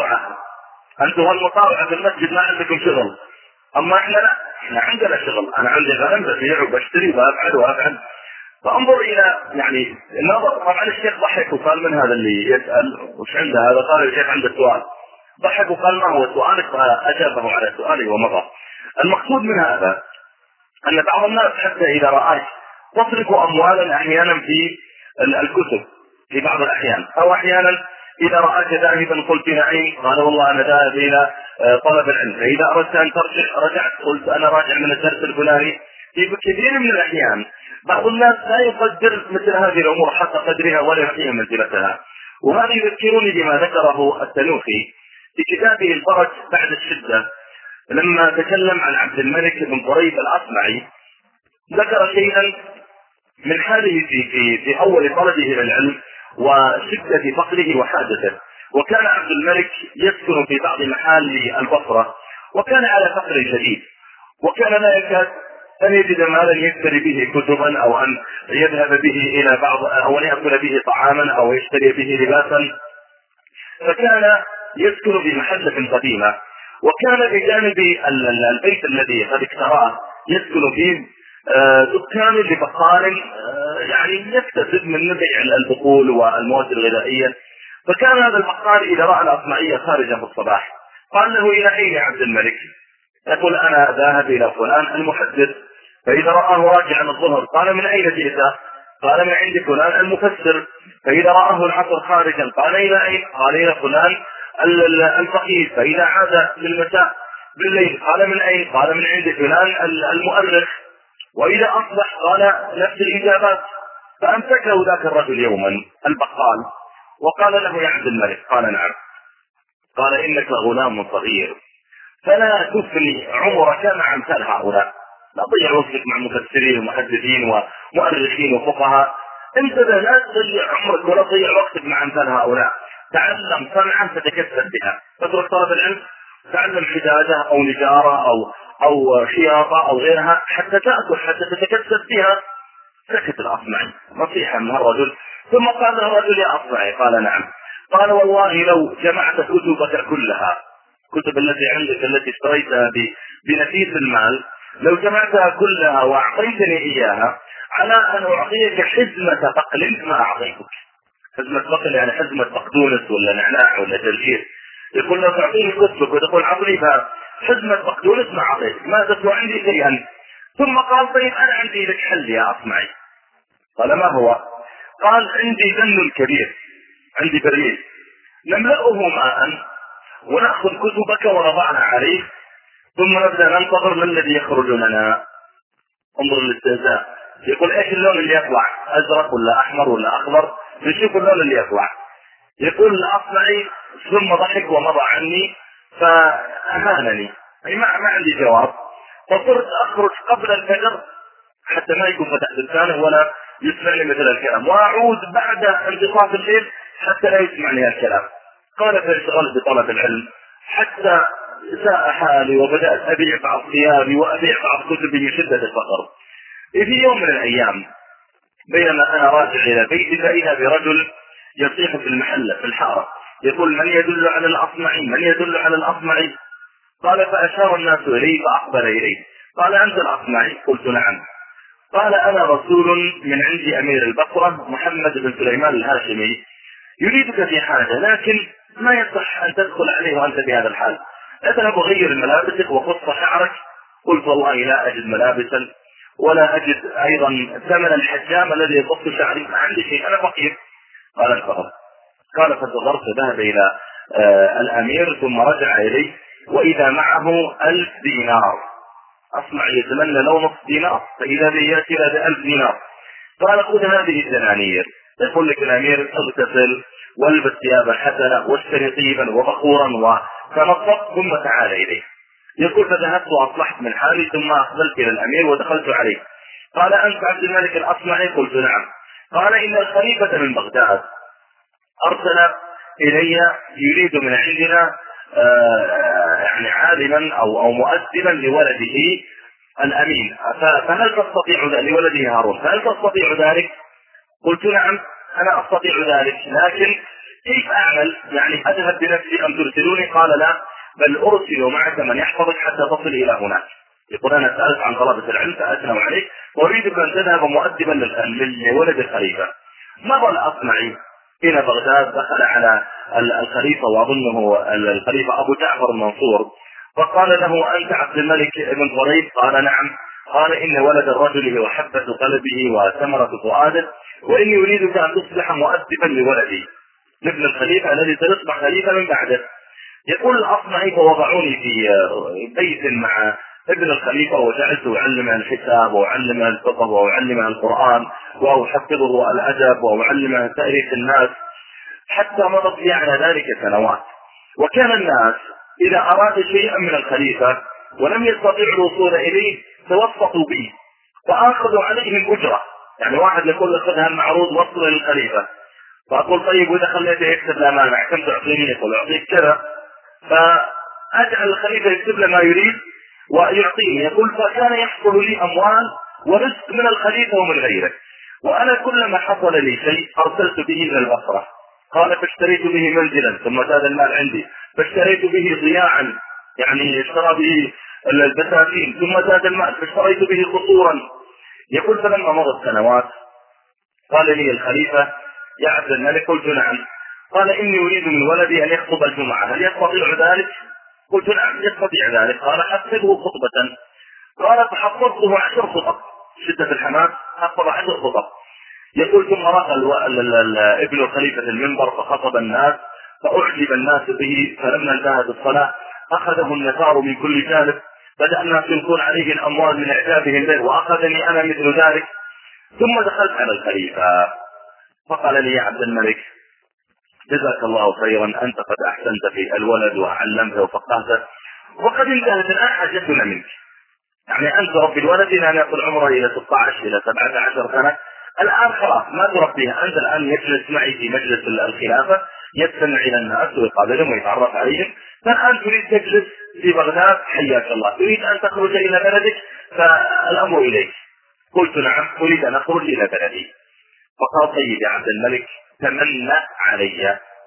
هالمطاوعه في المسجد ما عندكم شغل، اما احنا لا، احنا عندنا شغل، انا عندي غنم ببيع وبشتري وافعل. فانظر الى يعني النظر. طبعا الشيخ ضحك وقال من هذا اللي يسال وش عنده هذا؟ قال الشيخ عنده سؤال. ضحك وقال ما هو سؤالك؟ فاجابه على سؤالي ومضى. المقصود من هذا أن بعض الناس حتى إذا رأيت تصرف أموالا أحيانا في الكتب في بعض الأحيان، أو أحيانا إذا رأيت ذاهبا قلت نعيم قال والله أنا ذاهب إلى طلب العلم، فإذا أردت أن ترجع رجعت قلت أنا راجع من الدرس الفلاني. في كثير من الأحيان بعض الناس لا يقدر مثل هذه الأمور حتى قدرها ولا يعطيها منزلتها. وهذا يذكرني بما ذكره التنوخي في كتابه الفرج بعد الشدة، لما تكلم عن عبد الملك بن طريف الأصمعي ذكر شيئا من حاله في أول طلبه إلى العلم وشدة فقره وحاجته. وكان عبد الملك يسكن في بعض محال البصرة، وكان على فقر شديد، وكان لا يكاد أن يجد مالا يشتري به كتبا أو أن يذهب به إلى بعض أو أن يأكل به طعاما أو يشتري به لباسا، فكان يسكن في محلة قديمة، وكان بجانب البيت الذي قد اكتراه يسكن فيه دكان لبقال يعني يكتسب من بيع البقول والمواد الغذائية. فكان هذا البقال إذا رأى الأصمعية خارجا في الصباح قال له إلى أين يا عبد الملك؟ يقول أنا ذاهب إلى فلان المحدث. فإذا رآه راجعا الظهر قال من أين جئت؟ قال من عند فلان المفسر. فإذا رآه العصر خارجا قال إلى أين؟ قال إلى فلان الفقيه. فإذا عاد للمساء بالليل قال من أين؟ قال من عند فلان المؤرخ. وإذا أصبح قال نفس الإجابات. فأمسكه ذاك الرجل يوما البقال وقال له يا عبد الملك، قال نعم. قال إنك غلام صغير فلا تفني عمرك مع أمثال هؤلاء، لا تضيع وقتك مع مفسرين ومحدثين ومؤرخين وفقهاء، انت لا تضيع عمرك ولا تضيع وقتك مع أمثال هؤلاء. تعلم صنعا تتكسب بها، تترك طلب العلم، تعلم حدادة أو نجارة أو خياطة أو غيرها حتى تأكل حتى تتكسب بها. سكت الأصمعي نصيحة من الرجل، ثم قال له الرجل يا أصمعي، قال نعم. قال والله لو جمعت كتبك كلها، كتب التي عندك التي اشتريتها بنفيس المال، لو جمعتها كلها واعطيتني اياها على ان اعطيك حزمة بقل ما اعطيتك. حزمة بقل يعني حزمة بقدونس ولا نعناع ولا جرجير. يقول لو تعطيني كتبك وتقول اعطني حزمة بقدونس ما اعطيتك، ما تسوى عندي شيئا. ثم قال طيب انا عندي لك حل يا اصمعي. قال ما هو؟ قال عندي ذن كبير، عندي بريد نملأه ماء ونأخذ كتبك ونضعها عليه ثم نبدأ ننتظر ما الذي يخرج لنا. انظر الاستهزاء. يقول ايش اللون اللي يطلع؟ ازرق ولا احمر ولا اخضر؟ نشوف اللون اللي يطلع. يقول الاصمعي ثم ضحك ومضى عني فاهانني، اي ما عندي جواب. فصرت اخرج قبل الفجر حتى ما يكون فتحت لسانه ولا يسمعني مثل الكلام، واعود بعد انتصاف الليل حتى لا يسمعني الكلام. قال فانشغلت بطلب العلم حتى ساء حالي وبدأت أبيع بعض ثيابي وأبيع بعض كتبي من شدة الفقر. في يوم من الأيام بينما أنا راجع إلى بيتي فإذا برجل يصيح في المحلة في الحارة يقول من يدل على الأصمعي؟ من يدل على الأصمعي؟ قال فأشار الناس إليه فأقبل إليه. قال أنت الأصمعي؟ قلت نعم. قال أنا رسول من عند أمير البصرة محمد بن سليمان الهاشمي يريدك في حاجة، لكن ما يصح أن تدخل عليه وأنت بهذا الحال. اذهب غير ملابسك وقص شعرك. قلت والله لا أجد ملابسا ولا أجد أيضا ثمن الحجام الذي يقص شعري، ما عندي شيء، أنا فقير. قال انفضل. قال فانتظرت فذهب إلى الأمير ثم رجع إليه وإذا معه 1000 دينار. أصمع يتمنى لو نصف دينار فإذا به يأتي إلى 1000 دينار. قال خذ هذه الدنانير. يقول لك الأمير اغتسل والبس ثيابا حسنة واشتري طيبا وبخورا وتنظف ثم تعال إليه. يقول فذهبت وأصلحت من حالي ثم أقبلت إلى الأمير ودخلت عليه. قال أنت عبد الملك الأصمعي؟ قلت نعم. قال إن الخليفة من بغداد أرسل إلي يريد من عندنا يعني عالما أو مؤدبا لولده الأمين، فهل تستطيع لولده هارون فهل تستطيع ذلك؟ قلت نعم أنا أستطيع ذلك، لكن كيف أعمل؟ يعني أذهب بنفسي أم ترسلوني؟ قال لا، بل أرسل معك من يحفظك حتى تصل إلى هناك. يقول أنا سألت عن طلبة العلم فأثنوا عليك وأريدك أن تذهب مؤدبا لولد الخليفة. مضى الأصمعي إلى بغداد، دخل على الخليفة وأظنه الخليفة أبو جعفر المنصور فقال له أنت عبد الملك بن طريف؟ قال نعم. قال إن ولد الرجل هو حبة قلبه وثمرة فؤاده وإني أريدك أن تصبح مؤدبا لولدي ابن الخليفة الذي سيصبح خليفة من بعده. يقول الأصمعي فوضعوني في بيت مع ابن الخليفة وجعلت أعلمه الحساب وأعلمه الفقه وأعلمه القرآن وأحفظه الأدب وأعلمه تاريخ الناس حتى مضت لي على ذلك سنوات. وكان الناس إذا أراد شيئا من الخليفة ولم يستطيع الوصول إليه توسطوا به فأخذوا عليهم أجرة، يعني واحد يقول له خذ هالمعروض وصل للخليفة، فأقول طيب وإذا خليته يكتب لا مانع كم تعطيني؟ يقول أعطيك كذا، فأجعل الخليفة يكتب له ما يريد ويعطيني. يقول فكان يحصل لي أموال ورزق من الخليفة ومن غيره، وأنا كلما حصل لي شيء أرسلت به إلى البصرة. قال فاشتريت به منزلا ثم زاد المال عندي، فاشتريت به ضياعا يعني اشترى به البساتين ثم زاد المال فاشتريت به قصورا. يقول فلما مضت سنوات قال لي الخليفة يا عبد الملك؟ قلت نعم. قال إني أريد من ولدي أن يخطب الجمعة، هل يستطيع ذلك؟ قلت نعم يستطيع ذلك. قال حفظه خطبة. قال فحفظته 10 خطب، شدة الحماس حفظ 10 خطب. يقول ثم رأى ابن الخليفة المنبر فخطب الناس فأعجب الناس به، فلما انتهت الصلاة أخذه النفار من كل جانب، بدأ الناس يلقون عليه الأموال من إعجابهم به وأخذني أنا مثل ذلك. ثم دخلت على الخليفة فقال لي يا عبد الملك جزاك الله خيرا، أنت قد أحسنت في الولد وعلمته وفقهته وقد انتهت الآن حاجتنا منك، يعني أنت رب الولد أن يصل عمره إلى 16 إلى 17 سنة، الآن خلاص ما تربيها، أنت الآن يجلس معي في مجلس الخلافة يستمع إلى الناس ويقابلهم ويتعرف عليهم، فالآن تريد تجلس في بغداد حياك الله، تريد أن تخرج إلى بلدك فالأمر إليك. قلت نعم أريد أن أخرج إلى بلدي. فقال طيب يا عبد الملك تمنى علي،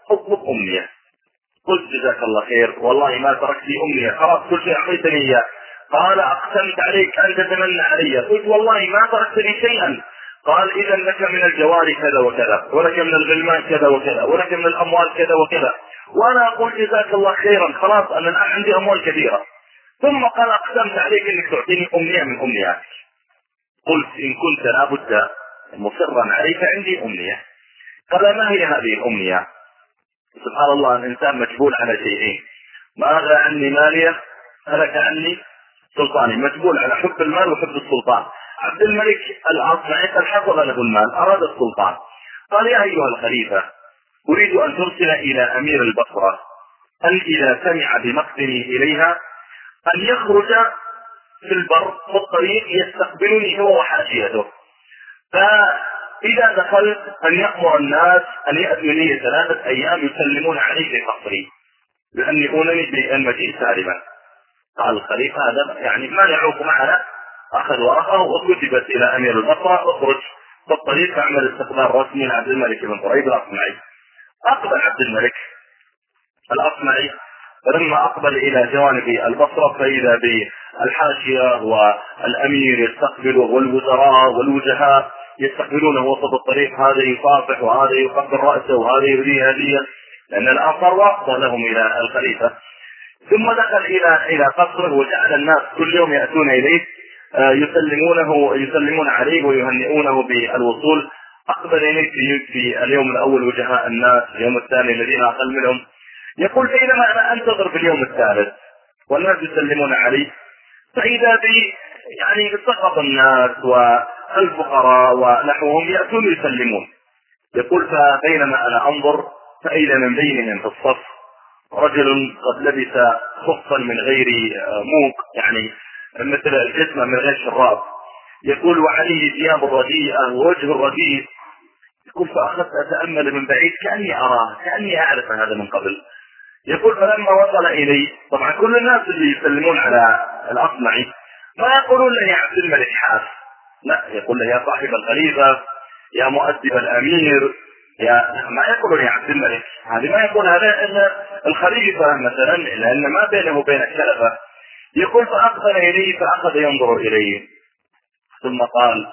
اطلب أمنية. قلت جزاك الله خير، والله ما تركت لي أمنية، خلاص كل شيء أعطيتني إياه. قال أقسمت عليك أن تتمنى علي. قلت والله ما تركت لي شيئا. قال إذا لك من الجوار كذا وكذا، ولك من الغلمان كذا وكذا، ولك من الأموال كذا وكذا. وأنا أقول جزاك الله خيرا، خلاص أنا الآن عندي أموال كثيرة. ثم قال أقسمت عليك أنك تعطيني أمنية من أمنياتك. قلت إن كنت لابد مصرا عليك عندي أمنية. قال ما هي هذه الأمنية؟ سبحان الله، الإنسان مجبول على شيئين: ماذا عني مالية، هلك عني سلطاني. مجبول على حب المال وحب السلطان. عبد الملك الأصمعي قد حصل له المال، أراد السلطان. قال يا أيها الخليفة، أريد أن ترسل إلى أمير البصرة أن إذا سمع بمقدمي إليها أن يخرج في البر في الطريق يستقبلني هو وحاشيته، فإذا دخلت أن يأمر الناس أن يأتوا لي 3 أيام يسلمون علي في قصري لأن يؤونني بالمجيء سالما. قال الخليفة هذا يعني ما يعوق معنا. أخذ ورقه وكتبت إلى أمير البصرة: اخرج في الطريق اعمل استقبال رسمي لعبد الملك بن قريب الأصمعي. أقبل عبد الملك الأصمعي، فلما أقبل إلى جوانب البصرة فإذا بالحاشية والأمير يستقبله والوزراء والوجهاء يستقبلونه وسط الطريق، هذا يصافح وهذا يقبل رأسه وهذا يهديه هدية، لأن الآخر وصل لهم إلى الخليفة. ثم دخل إلى قصره وجعل الناس كل يوم يأتون إليه يسلمون عليه ويهنئونه بالوصول. أقبل إليه في اليوم الأول وجهاء الناس، اليوم الثاني الذين أقل منهم. يقول بينما أنا أنتظر في اليوم الثالث والناس يسلمون علي، فإذا يعني سقط الناس والفقراء ونحوهم يأتون يسلمون. يقول فبينما أنا أنظر فإذا من بينهم في الصف رجل قد لبس خفا من غير موق، يعني مثل الجسم من غير شراب. يقول وعليه ثياب رديئة ووجه رديء. يقول فأخذت أتأمل من بعيد كأني أراه، كأني أعرف هذا من قبل. يقول فلما وصل إلي، طبعا كل الناس اللي يسلمون على الأصمعي ما يقولون له يا عبد الملك حاف، لا، يقول له يا صاحب الخليفة، يا مؤدب الأمير، ما يقولون يا عبد الملك. هذه ما يقول هذا إلا الخليفة مثلا، لأن ما بينه وبين الشلفة. يقول فأقبل إليه فأخذ ينظر إليه ثم قال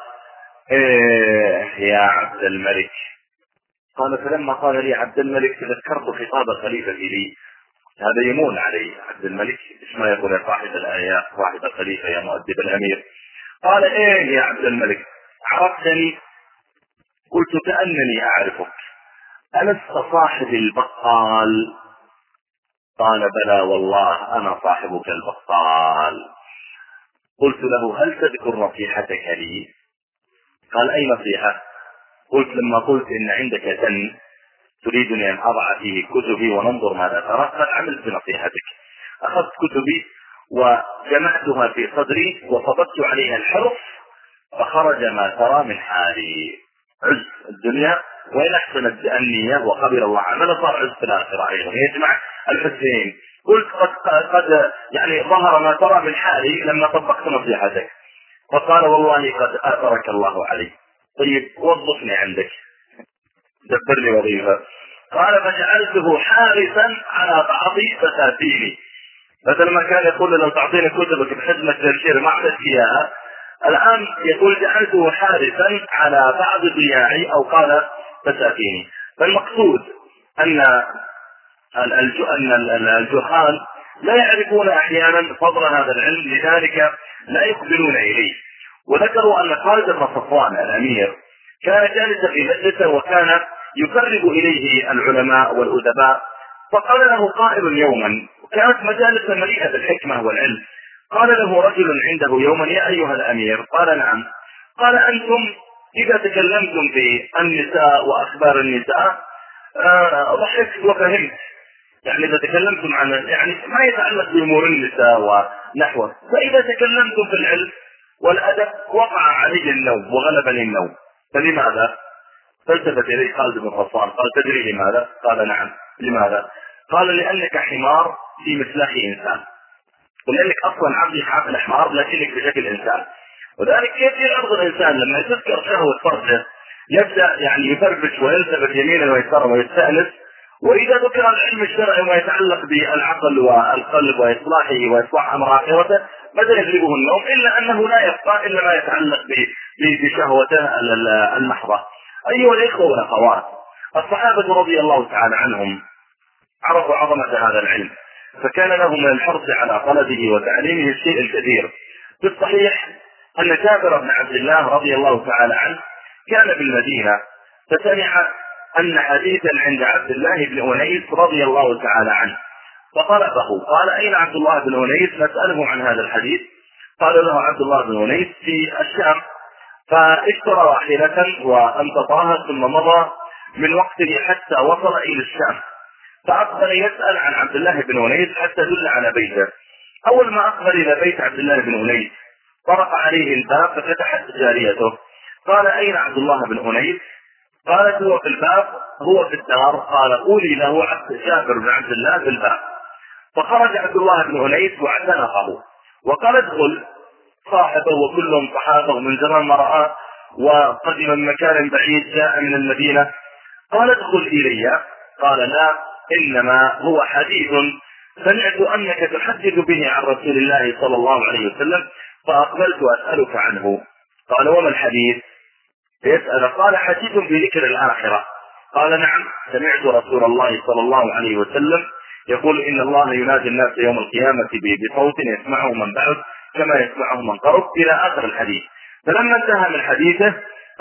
يا عبد الملك. قال فلما قال لي عبد الملك تذكرت خطاب الخليفة لي، هذا يمون علي عبد الملك، ايش ما يقول يا صاحب الآيات صاحب الخليفة يا مؤدب الأمير. قال يا عبد الملك عرفتني؟ قلت كأنني أعرفك، ألست صاحب البقال؟ قال بلى والله أنا صاحبك البقال. قلت له هل تذكر نصيحتك لي؟ قال أي نصيحة؟ قلت لما قلت إن عندك زن تريدني أن أضع فيه كتبي وننظر ماذا ترى، قد عملت بنصيحتك. أخذت كتبي وجمعتها في صدري وصبت عليها الحرف فخرج ما ترى من حالي. عز الدنيا وإن أحسنت النية وقبل الله عمله صار عز في الآخرة أيضا، يجمع الحسين. قلت قد يعني ظهر ما ترى من حالي لما طبقت نصيحتك. فقال والله قد آثرك الله علي. طيب وظفني عندك، دبر لي وظيفة. قال فجعلته حارسا على بعض فساتيني، بدل ما كان يقول لو تعطيني كتبك بخدمة ترشير ما عملت اياها، الآن يقول جعلته حارسا على بعض ضياعي أو قال فساتيني. فالمقصود أن الجهال لا يعرفون أحيانا فضل هذا العلم، لذلك لا يقبلون إليه. وذكروا أن خالد بن صفوان الأمير كان جالسا في مجلسه وكان يقرب إليه العلماء والأدباء، فقال له قائل يوما، كانت مجالس مليئة بالحكمة والعلم، قال له رجل عنده يوما يا أيها الأمير. قال نعم. قال أنتم إذا تكلمتم في النساء وأخبار النساء ضحكت وفهمت، يعني إذا تكلمتم عن يعني ما يتعلق بأمور النساء ونحوه، فإذا تكلمتم في العلم والأدب وقع علي النوم وغلبني النوم، فلماذا؟ فالتفت إليه خالد بن صفوان قال تدري لماذا؟ قال نعم. لماذا؟ قال لأنك حمار في مسلخ إنسان، ولأنك أصلا عبد حافل الحمار لكنك بشكل إنسان. وذلك كيف يعرض الإنسان لما يذكر شهوة فرجه يبدأ يعني يفرفش ويلتفت يمينا ويسارا ويستأنس، وإذا ذكر العلم الشرعي وما يتعلق بالعقل والقلب وإصلاحه وإصلاح أمر آخرته بدأ يغلبه النوم، إلا أنه لا يبقى إلا ما يتعلق بشهوته المحضة. أيها الإخوة والأخوات، الصحابة رضي الله تعالى عنهم عرفوا عظمة هذا العلم، فكان لهم من الحرص على طلبه وتعليمه الشيء الكثير. في الصحيح أن جابر بن عبد الله رضي الله تعالى عنه كان بالمدينة، فسمع أن حديثا عند عبد الله بن أنيس رضي الله تعالى عنه، فطلبه قال: أين عبد الله بن أنيس؟ نسأله عن هذا الحديث. قال له عبد الله بن أنيس في الشام، فاشترى راحلة وامتطاها ثم مضى من وقته حتى وصل إلى الشام، فأقبل يسأل عن عبد الله بن أنيس حتى دل على بيته. أول ما أقبل إلى بيت عبد الله بن أنيس طرق عليه الباب، ففتحت جاريته، قال: أين عبد الله بن أنيس؟ قالت: هو في الباب، هو في الدار. قال: قولي له جابر بن عبد الله في الباب. فخرج عبد الله بن أنيس واعتنقه وقال: ادخل. صاحبه وكلهم صحابه من زمان ما رآه، وقدم من مكان بعيد جاء من المدينة. قال: ادخل إلي. قال: لا، إنما هو حديث سمعت أنك تحدث به عن رسول الله صلى الله عليه وسلم، فأقبلت أسألك عنه. قال: وما الحديث؟ يسأل. قال: حديث بذكر الآخرة. قال: نعم، سمعت رسول الله صلى الله عليه وسلم يقول: إن الله ينادي الناس يوم القيامة بصوت يسمعه من بعد كما يسمعه من قرب، إلى آخر الحديث. فلما انتهى من حديثه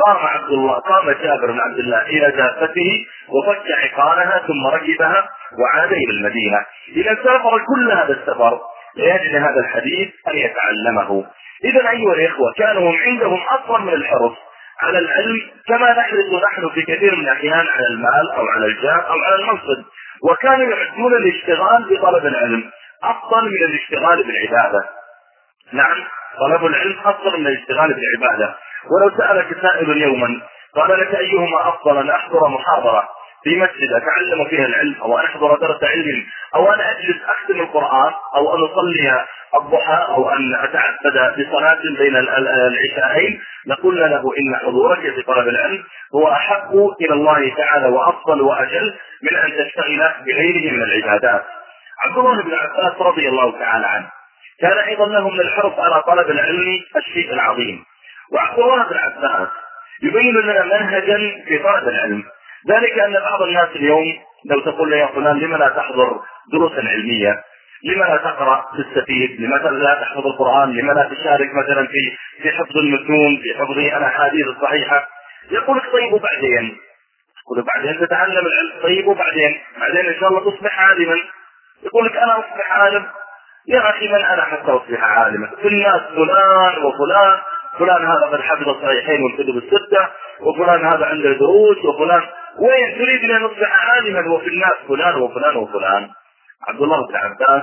قام جابر بن عبد الله إلى دابته وفك عقالها ثم ركبها وعاد إلى المدينة. إذا سافر كل هذا السفر لأجل هذا الحديث أن يتعلمه. إذا أيها الإخوة، كانوا عندهم أصلا من الحرص على العلم كما نحرص نحن في كثير من الأحيان على المال أو على الجاه أو على المنصب، وكانوا يعدون الاشتغال بطلب العلم أفضل من الاشتغال بالعبادة. نعم، طلب العلم أفضل من الاشتغال بالعبادة. ولو سألك سائل يوما قال لك: أيهما أفضل، أن أحضر محاضرة في مسجد أتعلم فيها العلم، أو أن أحضر درس علم، أو أن أجلس أختم القرآن، أو أن أصلي الضحى، أو أن أتعبد بصلاة بين العشاءين، لقلنا له: إن حضورك في طلب العلم هو أحب إلى الله تعالى وأفضل وأجل من أن تشتغل بغيره من العبادات. عبد الله بن عباس رضي الله تعالى عنه كان أيضا له من الحرص على طلب العلم الشيء العظيم. وعبد الله بن عباس يبين لنا منهجا في طلب العلم، ذلك أن بعض الناس اليوم لو تقول له: يا فلان، لما لا تحضر دروسا علمية؟ لما لا تقرأ تستفيد؟ لما لا تحفظ القرآن؟ لما لا تشارك مثلا في حفظ المتون، في حفظ الأحاديث الصحيحة؟ يقول لك: طيب وبعدين؟ يقول: بعدين تتعلم العلم. طيب وبعدين؟ بعدين إن شاء الله تصبح عالما. يقول لك: أنا أصبح عالم؟ يا أخي، من أنا حتى أصبح عالما؟ في الناس فلان وفلان، فلان هذا قد حفظ الصحيحين والكتب الستة، وفلان هذا عنده دروس، وفلان. وين تريد أن نصبح عالما وفي الناس فلان وفلان وفلان؟ عبد الله بن عباس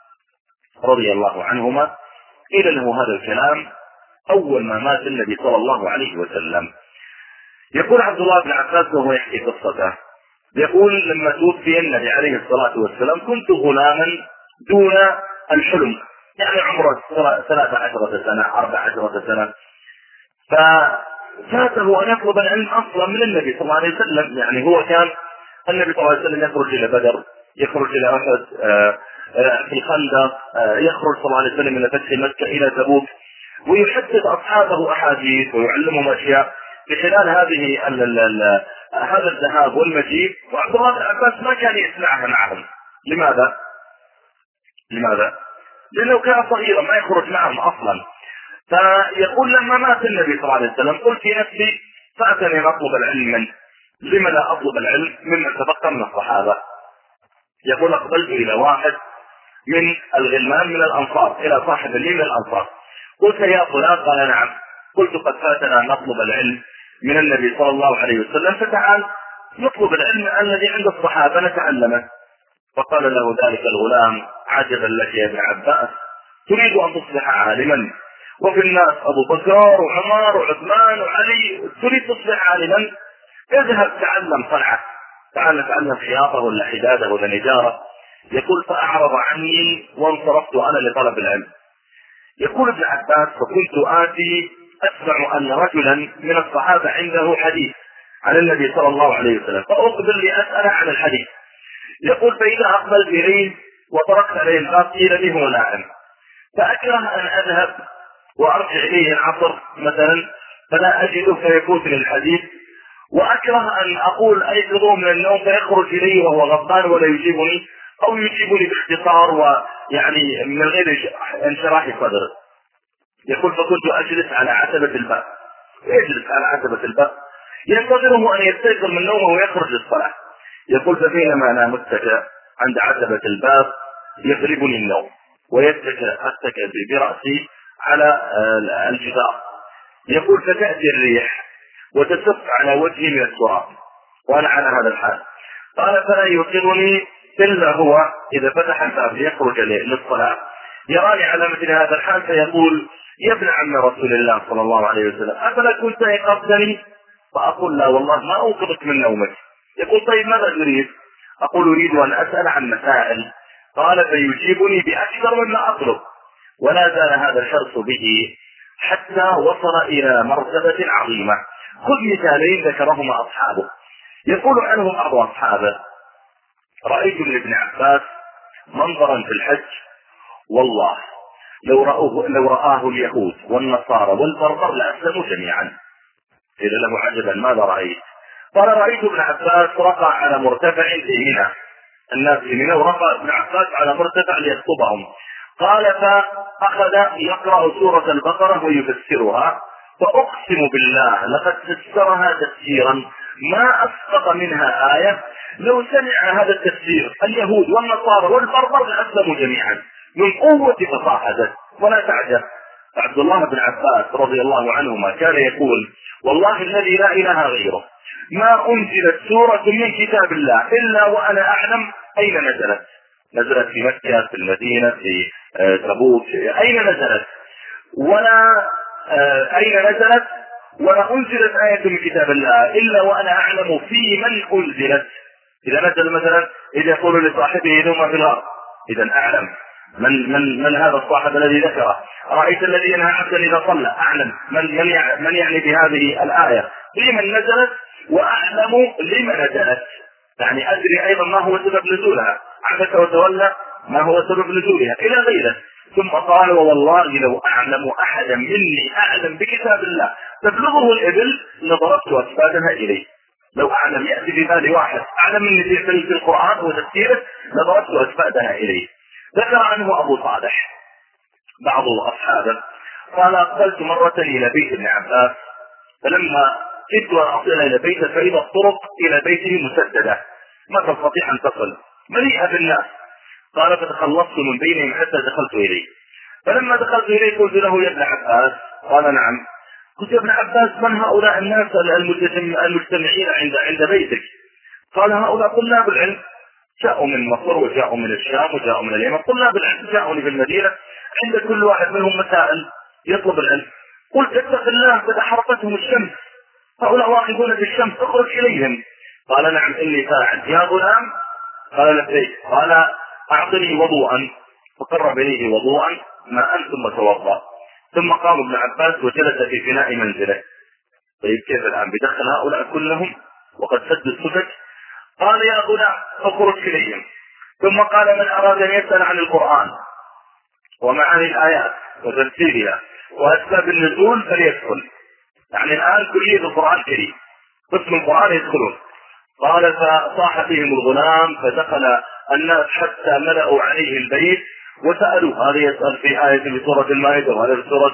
رضي الله عنهما قيل له هذا الكلام أول ما مات النبي صلى الله عليه وسلم. يقول عبد الله بن عباس وهو يحكي قصته، يقول: لما توفي النبي عليه الصلاة والسلام كنت غلاما دون الحلم، يعني عمره 13 سنة 14 سنة، ففاته أن يطلب العلم أصلا من النبي صلى الله عليه وسلم. يعني هو كان النبي صلى الله عليه وسلم يخرج إلى بدر، يخرج إلى أحد، في الخندق، يخرج صلى الله عليه وسلم إلى فتح مكة، إلى تبوك، ويحدث أصحابه أحاديث ويعلمهم أشياء بخلال هذا الذهاب والمجيء. وعبد الله بن عباس ما كان يسمعها معهم. لماذا؟ لأنه كان صغيرا ما يخرج معهم أصلا. فيقول: لما مات النبي صلى الله عليه وسلم قلت في نفسي: فأتني أن أطلب العلم منه، لما لا أطلب العلم ممن تبقى من الصحابة؟ يقول: أقبلت إلى واحد من الغلمان من الأنصار، إلى صاحب لي من الأنصار، قلت: يا فلان. قال: نعم. قلت: قد فاتنا أن نطلب العلم من النبي صلى الله عليه وسلم، فتعال نطلب العلم الذي عند الصحابة نتعلمه. فقال له ذلك الغلام: عجبا لك يا ابن عباس، تريد أن تصبح عالما وفي الناس أبو بكر وعمر وعثمان وعلي، تريد تصبح عالما؟ اذهب تعلم صنعة، تعال نتعلم خياطة ولا حدادة ولا نجارة. يقول: فأعرض عني وانصرفت أنا لطلب العلم. يقول ابن عباس: فكنت آتي أسمع أن رجلا من الصحابة عنده حديث عن النبي صلى الله عليه وسلم، فأقبل لأسأل عن الحديث. يقول فإذا أقبلت إليه وطرقت عليه الباب قيل لي هو نائم، فأكره أن أذهب وأرجع إليه العصر مثلا فلا أجده فيفوتني الحديث، وأكره أن أقول أيقظه من النوم فيخرج إلي وهو غضبان ولا يجيبني، أو يجيبني باختصار ويعني من غير انشراح صدر. يقول فكنت أجلس على عتبة الباب، يجلس على عتبة الباب ينتظره أن يستيقظ من نومه ويخرج للصلاة. يقول فبينما أنا متكئ عند عتبة الباب يغلبني النوم ويتكئ برأسي على الجدار. يقول فتأتي الريح وتسف على وجهي من التراب وأنا على هذا الحال. قال فلا يوقظني إلا هو إذا فتح الباب ليخرج للصلاة يراني على مثل هذا الحال فيقول يا ابن عم رسول الله صلى الله عليه وسلم أفلا كنت أيقظتني؟ فأقول لا والله ما أوقظك من نومك. يقول طيب ماذا تريد؟ أقول أريد أن أسأل عن مسائل. قال فيجيبني بأكثر مما أطلب، ولا زال هذا الحرص به حتى وصل إلى مرتبة عظيمة. خذ مثالين ذكرهما أصحابه. يقول عنهم بعض أصحابه رأيت لابن عباس منظرا في الحج والله لو رآه اليهود والنصارى والبربر لأسلموا جميعا. إذا له عجبا ماذا رأيت؟ قال رأيت ابن عباس رقع على مرتفع في منى، الناس في منى ورقع ابن عباس على مرتفع ليخطبهم. قال فأخذ يقرأ سورة البقرة ويفسرها، فأقسم بالله لقد فسرها تفسيرا ما أسقط منها آية. لو سمع هذا التفسير اليهود والنصارى والبربر لأسلموا جميعا من قوة فصاحته. ولا تعجب، عبد الله بن عباس رضي الله عنهما كان يقول والله الذي لا إله غيره ما أنزلت سورة من كتاب الله إلا وأنا أعلم أين نزلت. نزلت في مكة، في المدينة، في تبوك، أين نزلت ولا أنزلت آية من كتاب الله إلا وأنا أعلم في من أنزلت. إذا نزل مثلا إذا يقول لصاحبه ثم في الأرض إذا أعلم من هذا الصاحب الذي ذكره. رأيت الذي ينهى عبدا إذا صلى أعلم من يعني بهذه الآية لمن نزلت وأعلم لمن نزلت، يعني أدري أيضا ما هو سبب نزولها، عبس وتولى ما هو سبب نزولها إلى غيره. ثم قال والله لو أعلم أحدا مني أعلم بكتاب الله تبلغه الإبل لضربت أسفادها إليه. لو أعلم يأتي ببالي واحد أعلم مني في القرآن وتفسيره لضربت أسفادها إليه. ذكر عنه أبو صالح بعض أصحابه قال أقبلت مرة إلى بيت ابن عباس فلما جئت أصل إلى بيته فإذا الطرق إلى بيته مسددة ما تستطيع أن تصل مليئة بالناس. قال فتخلصت من بينهم حتى دخلت إليه. فلما دخلت إليه قلت له يا ابن عباس؟ قال نعم. قلت يا ابن عباس من هؤلاء الناس المجتمعين عند بيتك؟ قال هؤلاء طلاب العلم جاءوا من مصر وجاءوا من الشام وجاءوا من اليمن، طلاب العلم جاءوا في المدينة عند كل واحد منهم مسائل يطلب العلم. قلت اتق الله قد أحرقتهم الشمس، هؤلاء واقفون في الشمس اخرج إليهم. قال نعم إني فاعل. يا غلام؟ قال لبيك. قال أعطني وضوءا، فقرب إليه وضوءا ماء ثم توضأ. ثم قام ابن عباس وجلس في فناء منزله. طيب كيف الآن بدخل هؤلاء كلهم وقد سدوا السدد؟ قال يا غلام اخرج إليهم. ثم قال من أراد أن يسأل عن القرآن ومعاني الآيات وتفسيرها وأسباب النزول فليدخل. يعني الآن كلية القرآن الكريم قسم القرآن يدخلون. قال فصاح بهم الغلام فدخل الناس حتى ملأوا عليه البيت وسألوا هذا يسأل في آية في سورة المائدة وهذا في سورة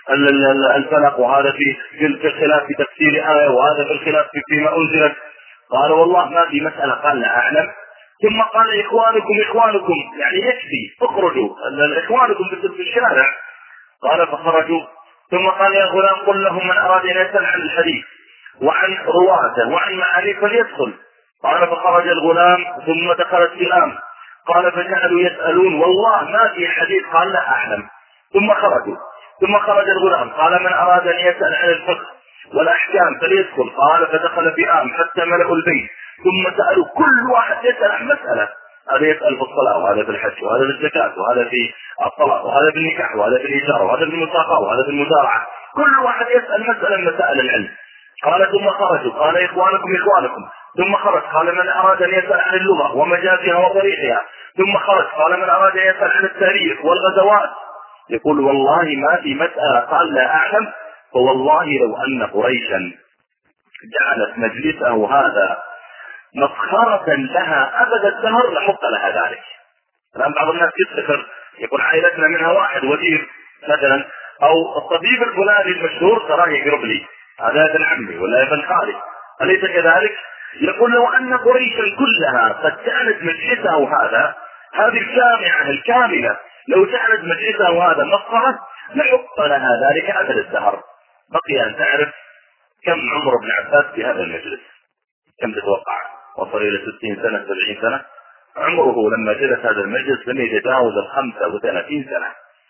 الفلق وهذا في الخلاف في تفسير آية وهذا في الخلاف فيما أنزلت. قال والله ما في مسألة. قال لا أعلم. ثم قال إخوانكم يعني يكفي اخرجوا إخوانكم في الشارع. قال فخرجوا. ثم قال يا غلام قل لهم من أراد أن يسأل عن الحديث وعن رواته وعن معانيه فليدخل. قال فخرج الغلام ثم دخل السلام. قال فجعلوا يسألون والله ما في حديث. قال لا أعلم. ثم خرجوا. ثم خرج الغلام قال من أراد أن يسأل عن الفقه والأحكام فليدخل. قال فدخل فئام حتى ملأوا البيت ثم سألوا كل واحد يسأل عن مسألة. هذا يسأل في الصلاة وهذا في الحج وهذا في الزكاة وهذا في الطلاق وهذا في النكاح وهذا في الإجارة وهذا في المساقة وهذا في المزارعة. كل واحد يسأل مسألة من مسائل العلم. قال ثم خرجوا. قال إخوانكم ثم خرج قال من أراد أن يسأل عن اللغة ومجازها وطريقها، ثم خرج قال من أراد أن يسأل عن التاريخ والغزوات. يقول والله ما في مسألة قال لا أعلم، فوالله لو أن قريشا جعلت مجلسه هذا مسخرة لها أبد الدهر لحق لها ذلك. الآن بعض الناس يفتكر يقول عائلتنا منها واحد وزير مثلا، أو الطبيب الفلاني المشهور تراه يقرب لي، هذا ابن عمي ولا ابن خالي، أليس كذلك؟ يقول لو أن قريشا كلها قد كانت مجلسه هذا، هذه الجامعة الكاملة لو جعلت مجلسه هذا مسخرة لحق لها ذلك أبد الدهر. بقي أن تعرف كم عمر ابن عباس في هذا المجلس، كم تتوقع؟ وصل إلى 60 سنة 70 سنة. عمره لما جلس هذا المجلس لم يتجاوز 35 سنة.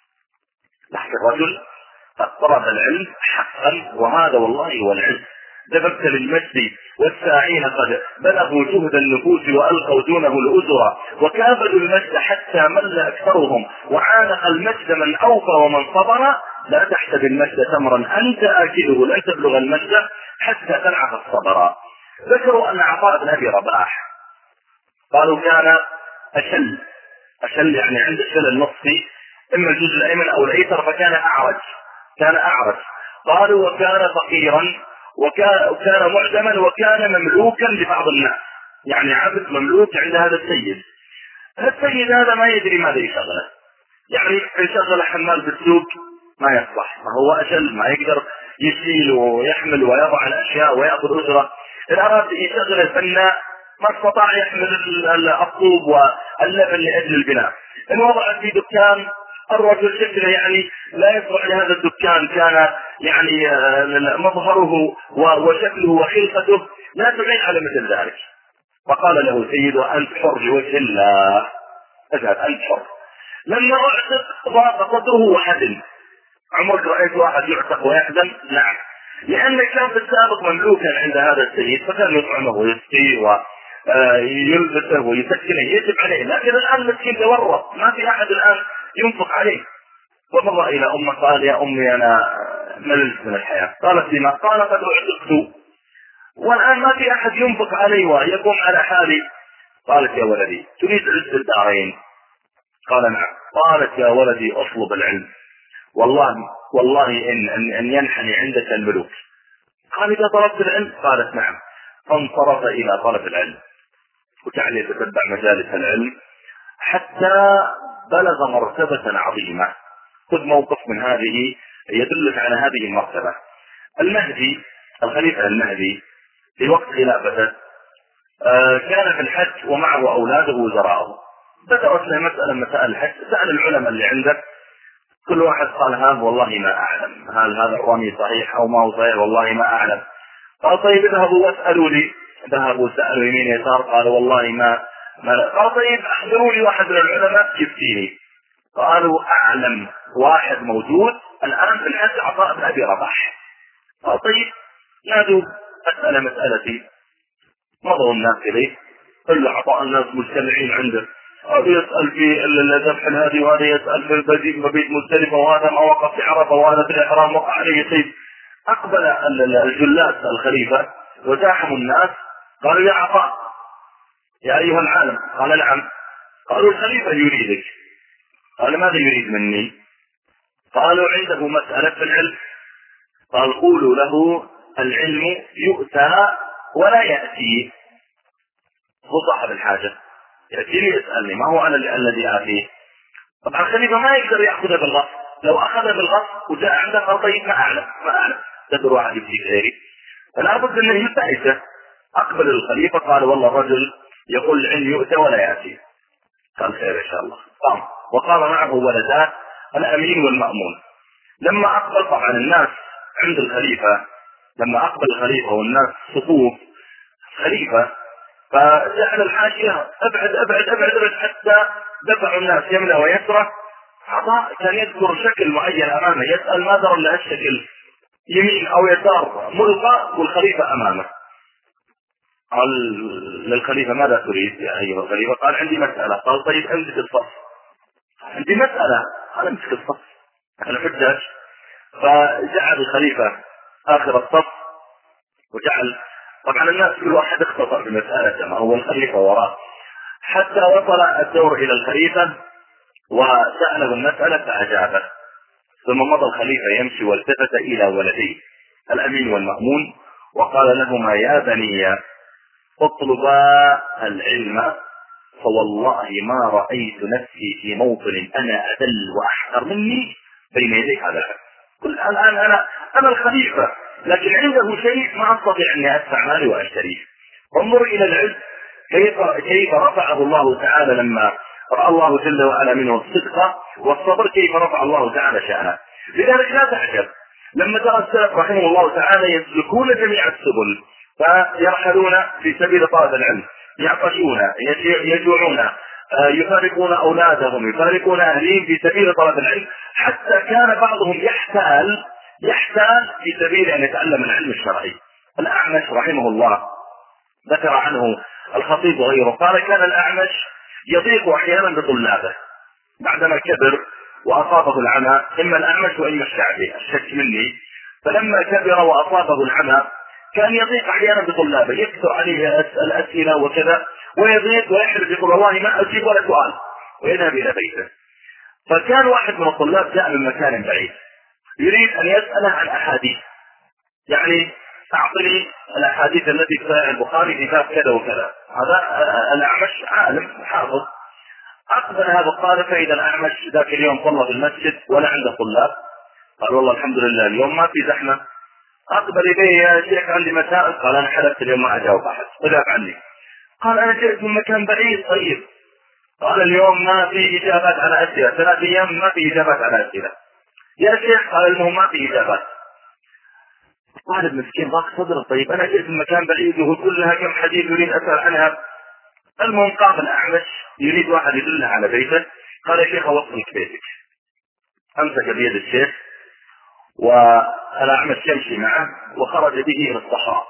تحت الرجل قد طلب العلم حقا، وهذا والله هو العلم. ذهبت للمجد والساعين قد بلغوا جهد النفوس وألقوا دونه الأسرى، وكابدوا المجد حتى مل أكثرهم، وعانق المجد من أوفى ومن صبر. لا تحسب المجد تمرا أنت آكله، لن تبلغ المجد حتى تنعف الصبر. ذكروا أن عطاء بن أبي رباح قالوا كان أشل يعني عند الشل النصفي، إما الجزء الأيمن أو الأيسر، فكان أعرج. قالوا وكان فقيرا وكان معدما، وكان مملوكا لبعض الناس، يعني عبد مملوك عند هذا السيد. السيد هذا ما يدري ماذا يشغله، يعني يشغل حمال في السوق ما يصلح، ما هو أشل، ما يقدر يشيل ويحمل ويضع الأشياء ويأخذ أجرة. إن أراد يشغل الفناء ما استطاع يحمل الطوب واللبن لأجل البناء. إن وضع في دكان الرجل شكله يعني لا يصلح لهذا الدكان، كان يعني مظهره وشكله وخلقته لا تعين على مثل ذلك. فقال له سيده أنت حر لوجه الله، اذهب أنت حر. لما أعتق ضاق صدره وحزن. عمرك رأيت واحد يعتق ويحزن؟ نعم، لأن كان في السابق مملوكا عند هذا السيد، فكان يطعمه ويسقيه ويلبسه ويسكنه، يجب عليه. لكن الآن مسكين تورط، ما في أحد الآن ينفق عليه. ومضى إلى أمه قال يا أمي أنا مللت من الحياة. قالت لما؟ قال قد أعتقت والآن ما في أحد ينفق علي ويقوم على حالي. قالت يا ولدي تريد عز الدارين؟ قال نعم. قالت يا ولدي أطلب العلم، والله إن ينحني عندك الملوك. قال إذا طلبت العلم؟ قالت نعم. فانصرف إلى طلب العلم وجعل يتتبع مجالس العلم حتى بلغ مرتبة عظيمة. خذ موقف من هذه يدلك على هذه المرتبة. المهدي الخليفة المهدي في وقت خلافته كان في الحج ومعه أولاده وزراءه. بدأت له مسألة مسائل الحج، سأل العلماء اللي عنده، كل واحد قال ها والله ما أعلم، هل هذا الرمي صحيح أو ما هو صحيح والله ما أعلم. قال طيب اذهبوا واسألوا لي. ذهبوا سألوا يمين يسار، قالوا والله ما. قال طيب احضروا لي واحد من العلماء يفتيني. قالوا أعلم واحد موجود الآن في الحج عطاء بن أبي رباح. قال طيب نادوا أسأل مسألتي. مضوا الناس إليه، كل عطاء الناس مجتمعين عنده، هذا يسأل في ذبح الهادي، وهذا يسأل في مبيت مزدلفة، وهذا ما وقف في عرفة، وهذا في الإحرام وقع عليه سيف. أقبل الجلات الخليفة وزاحموا الناس. قالوا يا عطاء يا أيها العالم. قال نعم. قالوا الخليفة يريدك. قال ماذا يريد مني؟ قالوا عنده مسألة في العلم. قال قولوا له العلم يؤتى ولا يأتي. هو صاحب الحاجة يأتيني يسألني، ما هو أنا الذي آتيه. طبعا الخليفة ما يقدر يأخذها بالغصب، لو أخذها بالغصب وجاء عنده قال طيب ما أعلم تدر واحد يبدي غيري، فلا بد أنه يبتعثه. أقبل الخليفة قال والله الرجل يقول العلم يؤتى ولا يأتي. قال خير إن شاء الله. قام وقال معه ولدان الأمين والمأمون. لما أقبل طبعا الناس عند الخليفة، لما أقبل الخليفة والناس صفوف خليفة، فجعل الحاشية أبعد أبعد أبعد أبعد حتى دفعوا الناس يمنى ويسرى. عطاء كان يذكر شكل معين أمامه، يسأل ما درى أن الشكل يمين أو يسار ملقى والخليفة أمامه. قال للخليفة ماذا تريد يا أيها الخليفة؟ قال عندي مسألة. قال طيب امسك الصف. عندي مسألة. قال امسك الصف الحجاج. فجعل الخليفة آخر الصف وجعل طبعا الناس كل واحد اختصر في مسألته، ما هو الخليفة وراه، حتى وصل الدور إلى الخليفة وسأله المسألة فأجابه. ثم مضى الخليفة يمشي والتفت إلى ولديه الأمين والمأمون وقال لهما: يا بني اطلبا العلم، فوالله ما رأيت نفسي في موطن أنا أذل وأحقر مني بين يدي هذا العلم. كل الآن أنا الخليفة، لكن عنده شيء ما أستطيع أني أدفع مالي وأشتريه. انظر إلى العلم كيف رفعه الله تعالى لما رأى الله جل وعلا منه الصدق والصبر، كيف رفع الله تعالى شأنه. لذلك لا تعجب لما ترى السلف رحمه الله تعالى يسلكون جميع السبل، فيرحلون في سبيل طلب العلم، يعطشون، يجوعون، يفارقون أولادهم، يفارقون أهليهم في سبيل طلب العلم، حتى كان بعضهم يحتال في سبيل أن يتعلم العلم الشرعي. الأعمش رحمه الله ذكر عنه الخطيب وغيره قال: كان الأعمش يضيق أحيانا بطلابه بعدما كبر وأصابه العمى، إما الأعمش وإما الشعبي، الشك مني. فلما كبر وأصابه العمى كان يضيق أحيانا بطلابه، يكثر عليه الأسئلة وكذا، ويضيق ويحرج يقول: والله ما أجيب ولا سؤال، ويذهب إلى بيته. فكان واحد من الطلاب جاء من مكان بعيد يريد أن يسأله عن أحاديث، يعني أعطني الأحاديث التي في البخاري في باب كذا وكذا. هذا الأعمش عالم حافظ. أقبل هذا الطالب، فإذا الأعمش ذاك اليوم صلى في المسجد ولا عنده طلاب. قال: والله الحمد لله اليوم ما في زحمة. أقبل إليه: يا شيخ عندي مسائل. قال: أنا حلفت اليوم ما أجاوب أحد، اذهب عني. قال: أنا جئت من مكان بعيد. طيب. قال: اليوم ما في إجابات على أسئلة، 3 أيام ما في إجابات على أسئلة. يا شيخ. قال: المهم ما في إجابات. طالب مسكين ضاق صدره: طيب أنا جئت من مكان بعيد وهو كلها كم حديث يريد أسأل عنها. المهم قام الأعمش يريد واحد يدله على بيته. قال: يا شيخ أوصلك بيتك. أمسك بيد الشيخ والأعمش يمشي معه وخرج به إلى الصحراء.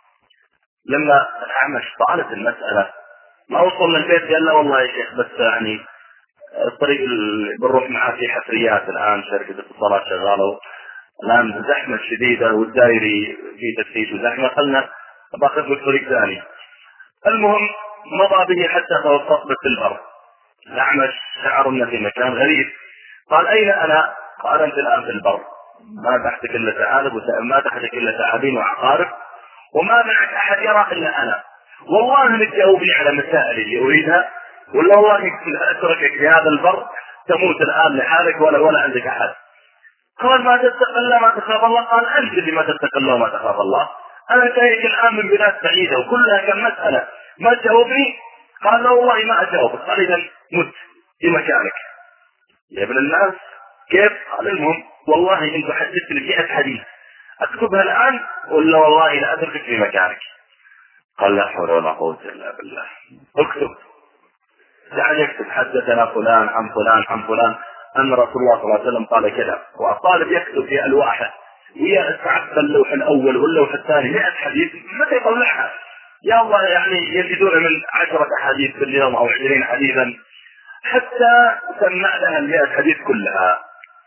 لما الأعمش طالت المسألة ما وصل للبيت قال: لا والله يا شيخ، بس يعني الطريق اللي بنروح معاه في حفريات الآن، شركة اتصالات شغالة الآن زحمة شديدة والدائري في تفتيش وزحمة، خلنا باخذ لك طريق ثاني. المهم مضى به حتى توسط في البر. الأعمش شعر أنه في مكان غريب. قال: أين أنا؟ قال: أنت الآن في البر، ما تحتك إلا ثعالب، ما تحتك إلا ثعابين وعقارب، وما معك أحد يرى إلا أنا. والله انك تجاوبني على مسائل اللي أريدها، ولا والله أتركك في هذا البر تموت الآن لحالك ولا عندك أحد. قال: ما تتقى الله ما تخاف الله. قال: أنت اللي ما تتقى الله ما تخاف الله. أنا جايك الآن من بلاد بعيدة وكلها كم مسألة، ما تجاوبني؟ قال: لا والله ما أجاوبك. قال: إذا مت في مكانك يا ابن الناس. كيف؟ قال: المهم والله انت حدثتني 100 حديث، اكتبها الان ولا والله لا اتركك في مكانك. قال: لا حول ولا قوه الا بالله. اكتب. دعني يكتب: حدثنا فلان عن فلان عن فلان ان رسول الله صلى الله عليه وسلم قال كذا. والطالب يكتب في الواحه ويستعد اللوح الاول واللوح الثاني 100 حديث، متى يطلعها؟ يا الله يعني يجدون من 10 احاديث في اليوم او 20 حديثا، حتى سمع لها 100 حديث كلها.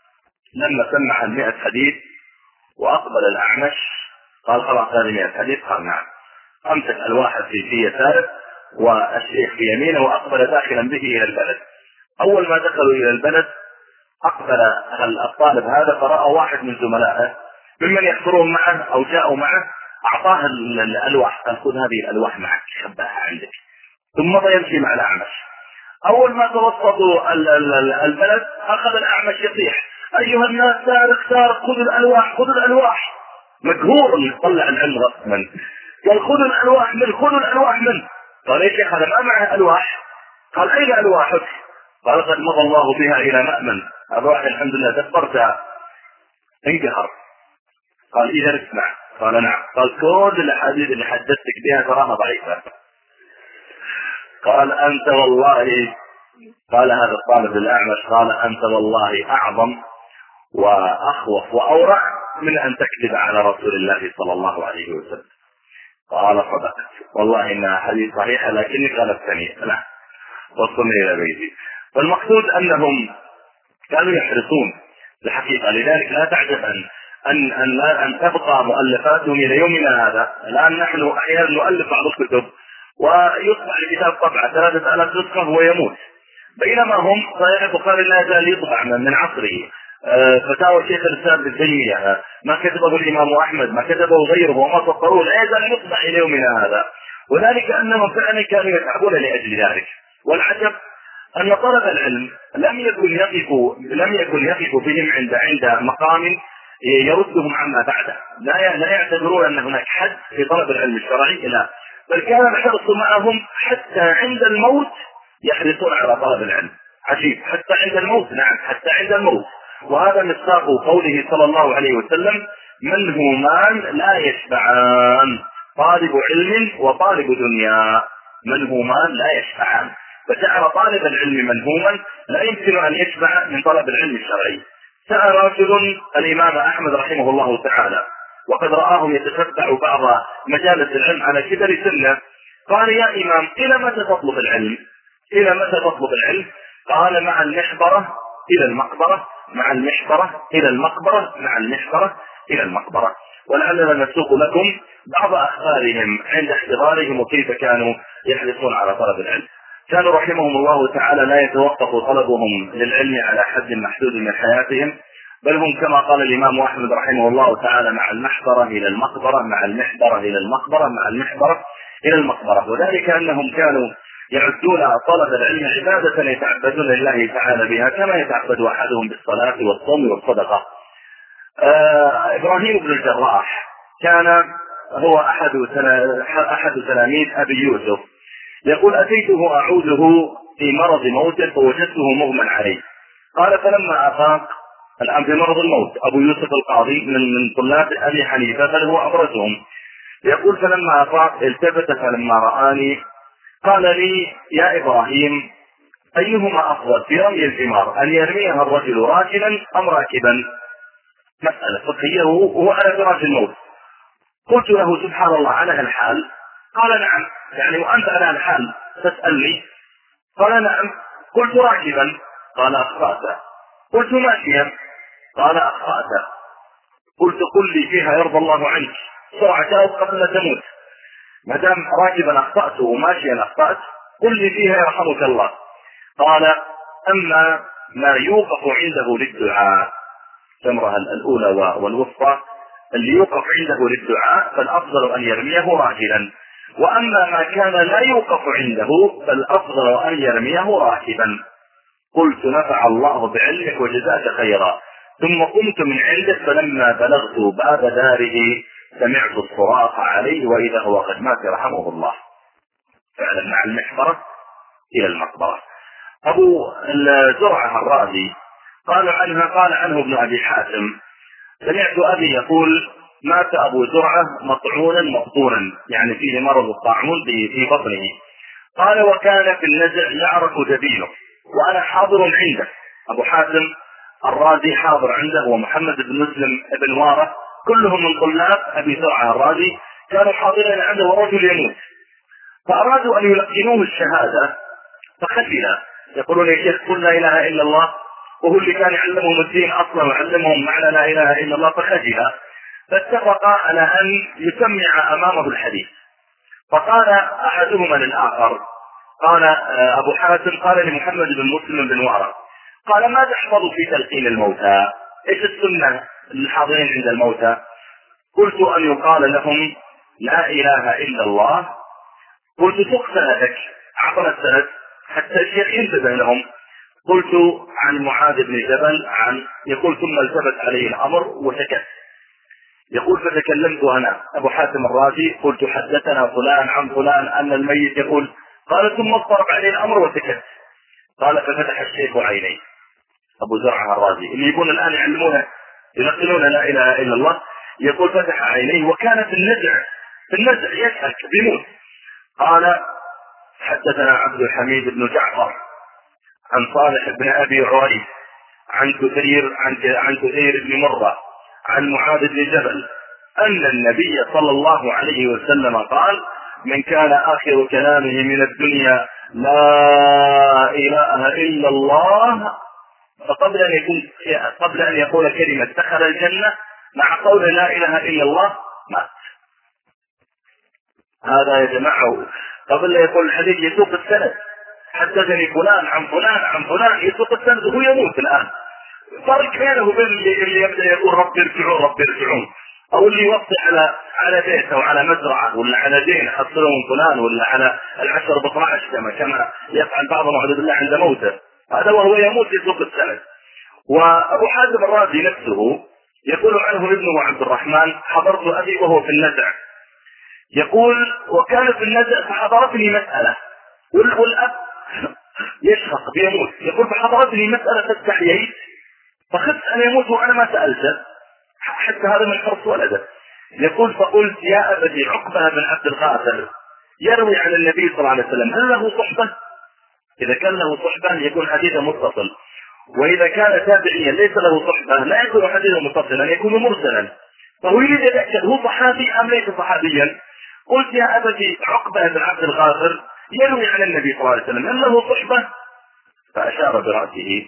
لما سمع 100 حديث وأقبل الأعمش قال: خلاص هذه 100 حديث. قال: نعم. أمسك الواحد في يساره والشيخ في يمينه وأقبل داخلا به إلى البلد. أول ما دخلوا إلى البلد أقبل الطالب هذا فرأى واحد من زملائه ممن يحضرون معه أو جاءوا معه، أعطاه الألواح. قال: خذ هذه الألواح معك شبهها عندك. ثم مضى يمشي مع الأعمش. أول ما توسطوا البلد أخذ الأعمش يصيح: أيها الناس سارق خذوا الألواح خذوا الألواح. مقهور اللي طلع العلم رسما. قال: خذوا الألواح خذوا الألواح منه. قال: يا شيخ هذا ما معه ألواح. قال: أين ألواحك؟ قال: قد مضى الله بها إلى مأمن، الروح الحمد لله دبرتها. انقهر. قال: إذا اسمع. قال: نعم. قال: كل الأحاديث اللي حدثتك بها تراها ضعيفة. قال: أنت والله، قال هذا الطالب الأعمش، قال: أنت والله أعظم وأخوف وأورع من أن تكذب على رسول الله صلى الله عليه وسلم. قال: صدقت والله إنها حديث صحيحة لكنك غلبتني. لا، وصلني إلى بيتي. فالمقصود أنهم كانوا يحرصون الحقيقة. لذلك لا تعجب أن تبقى مؤلفاتهم إلى يومنا هذا. الآن نحن أحيانا نؤلف بعض الكتب ويطبع الكتاب طبعة 3000 نسخة ويموت، بينما هم صحيح البخاري لا يزال يطبع من عصره. فتاوى شيخ الإسلام ابن تيمية، ما كتبه الإمام أحمد، ما كتبه غيره وما سطروه، لا يزال يطبع إلى يومنا هذا. وذلك أنهم فعلا كانوا يتعبون لأجل ذلك. والعجب أن طلب العلم لم يكن يقف بهم عند مقام يردهم عما بعده، لا يعتبرون أن هناك حد في طلب العلم الشرعي، لا، بل كان الحرص معهم حتى عند الموت يحرصون على طلب العلم. عجيب، حتى عند الموت، نعم حتى عند الموت. وهذا مصداق قوله صلى الله عليه وسلم: منهومان لا يشبعان، طالب علم وطالب دنيا، منهومان لا يشبعان. فجعل طالب العلم منهوما لا يمكن أن يشبع من طلب العلم الشرعي. سأل رجل الإمام أحمد رحمه الله تعالى، وقد رآه يتتبع بعض مجالس العلم على كبر سنه، قال: يا إمام، إلى متى تطلب العلم؟ إلى متى تطلب العلم؟ قال: مع المحبرة إلى المقبرة، مع المحبرة إلى المقبرة، مع المحبرة إلى المقبرة. ولعلنا نسوق لكم بعض أخبارهم عند احتضارهم وكيف كانوا يحرصون على طلب العلم. كانوا رحمهم الله تعالى لا يتوقف طلبهم للعلم على حد محدود من حياتهم، بل هم كما قال الإمام أحمد رحمه الله تعالى: مع المحبرة إلى المقبرة، مع المحبرة إلى المقبرة، مع المحبرة إلى المقبرة. وذلك أنهم كانوا يعدون طلب العلم عبادة يتعبدون لله تعالى بها، كما يتعبد أحدهم بالصلاة والصوم والصدقة. إبراهيم بن الجراح كان هو أحد تلاميذ أبي يوسف. يقول: أتيته أعوده في مرض موته فوجدته مغمى عليه. قال: فلما أفاق، الآن في مرض الموت، أبو يوسف القاضي من طلاب أبي حنيفة بل هو أبرزهم. يقول: فلما أفاق التفت فلما رآني قال لي: يا إبراهيم، أيهما أفضل في رمي الحمار، أن يرميها الرجل راكبا أم راكبا؟ مسألة فقهية وهو على فراش الموت. قلت له: سبحان الله، على الحال؟ قال: نعم، يعني وأنت على الحال تسألني؟ قال: نعم. قلت: راكبا؟ قال: أخطأت. قلت: ماشيا؟ قال: أخطأت. قلت: قل لي فيها يرضى الله عنك، سرعة قبل تموت. ما دام راكبا أخطأت وماشيا أخطأت، قل لي فيها يرحمك الله. قال: أما ما يوقف عنده للدعاء، التمرة الأولى والوسطى اللي يوقف عنده للدعاء فالأفضل أن يرميه راجلا، وأما ما كان لا يوقف عنده فالأفضل أن يرميه راكبا. قلت: نفع الله بعلمك وجزاك خيرا. ثم قمت من عنده، فلما بلغت باب داره سمعت الصراخ عليه وإذا هو قد مات رحمه الله. فعلا مع المحبرة إلى المقبرة. أبو زرعة الرازي قال عنه ابن أبي حاتم: سمعت أبي يقول: مات أبو زرعة مطعونا مبطونا، يعني فيه مرض الطاعون في بطنه. قال: وكان في النزع يعرف جبينه وأنا حاضر عنده. أبو حاتم الرازي حاضر عنده، ومحمد بن مسلم بن وارة كلهم من طلاب أبي زرعة الرازي كانوا حاضرين عنده، ورجل يموت، فأرادوا أن يلقنوه الشهادة فخجل. يقولون: يا شيخ قل لا إله إلا الله، وهو اللي كان يعلمهم الدين أصلا ويعلمهم معنى لا إله إلا الله، فخجل. فاتفقا على أن يسمع أمامه الحديث. فقال أحدهما للآخر، قال أبو حاتم قال لمحمد بن مسلم بن وارة: قال: ما تحفظ في تلقين الموتى؟ إيش السنة للحاضرين عند الموتى؟ قلت: أن يقال لهم لا إله إلا الله. قلت: سق سندك، عطنا السند حتى الشيخ ينتبه لهم. قلت: عن معاذ بن جبل يقول: ثم التفت عليه الأمر وسكت. يقول: فتكلمت أنا أبو حاتم الرازي، قلت: حدثنا فلان عن فلان أن الميت يقول. قال: ثم اضطرب عليه الأمر وسكت. قال: ففتح الشيخ عينيه، أبو زرعة الرازي اللي يقول الآن ينقلون لا إله إلا الله، يقول: فتح عينيه وكان في النزع يسأل بموت. قال: حدثنا عبد الحميد بن جعفر عن صالح بن أبي عريس عن كثير بن مرة عن معاذ بن جبل أن النبي صلى الله عليه وسلم قال: من كان آخر كلامه من الدنيا لا إله إلا الله، فقبل أن يقول كلمة دخل الجنة مع قول لا إله إلا الله مات. هذا يا جماعة قبل لا يقول الحديث يسوق السند، حدثني فلان عن فلان عن فلان، يسوق السند وهو يموت الآن. فرق بينه وبين اللي يبدأ يقول رب ارجعون رب ارجعون، أو اللي يوصي على بيت أو على مزرعة ولا على دين حصله من فلان، ولا على العشر ب12 كما يفعل بعضهم أعوذ بالله عند موته، هذا وهو يموت يسوق السند. وأبو حاتم الرازي نفسه يقول عنه ابنه عبد الرحمن: حضرت أبي وهو في النزع، يقول وكان في النزع فحضرتني مسألة، والأب يشخص بيموت، يقول فحضرتني مسألة فاستحييت فخفت أن يموت وأنا ما سألته، حتى هذا من حرص ولده. يقول فقلت يا أبتي عقبة بن عبد الغافر يروي عن النبي صلى الله عليه وسلم، هل له صحبة؟ إذا كان له صحبة يكون حديثا متصل، وإذا كان تابعيا ليس له صحبة لا يكون حديثا متصلا، يكون مرسلا. فهو يريد يتأكد هو صحابي أم ليس صحابيا. قلت يا أبتي عقبة بن عبد الغافر يروي عن النبي صلى الله عليه وسلم، هل له صحبة؟ فأشار برأسه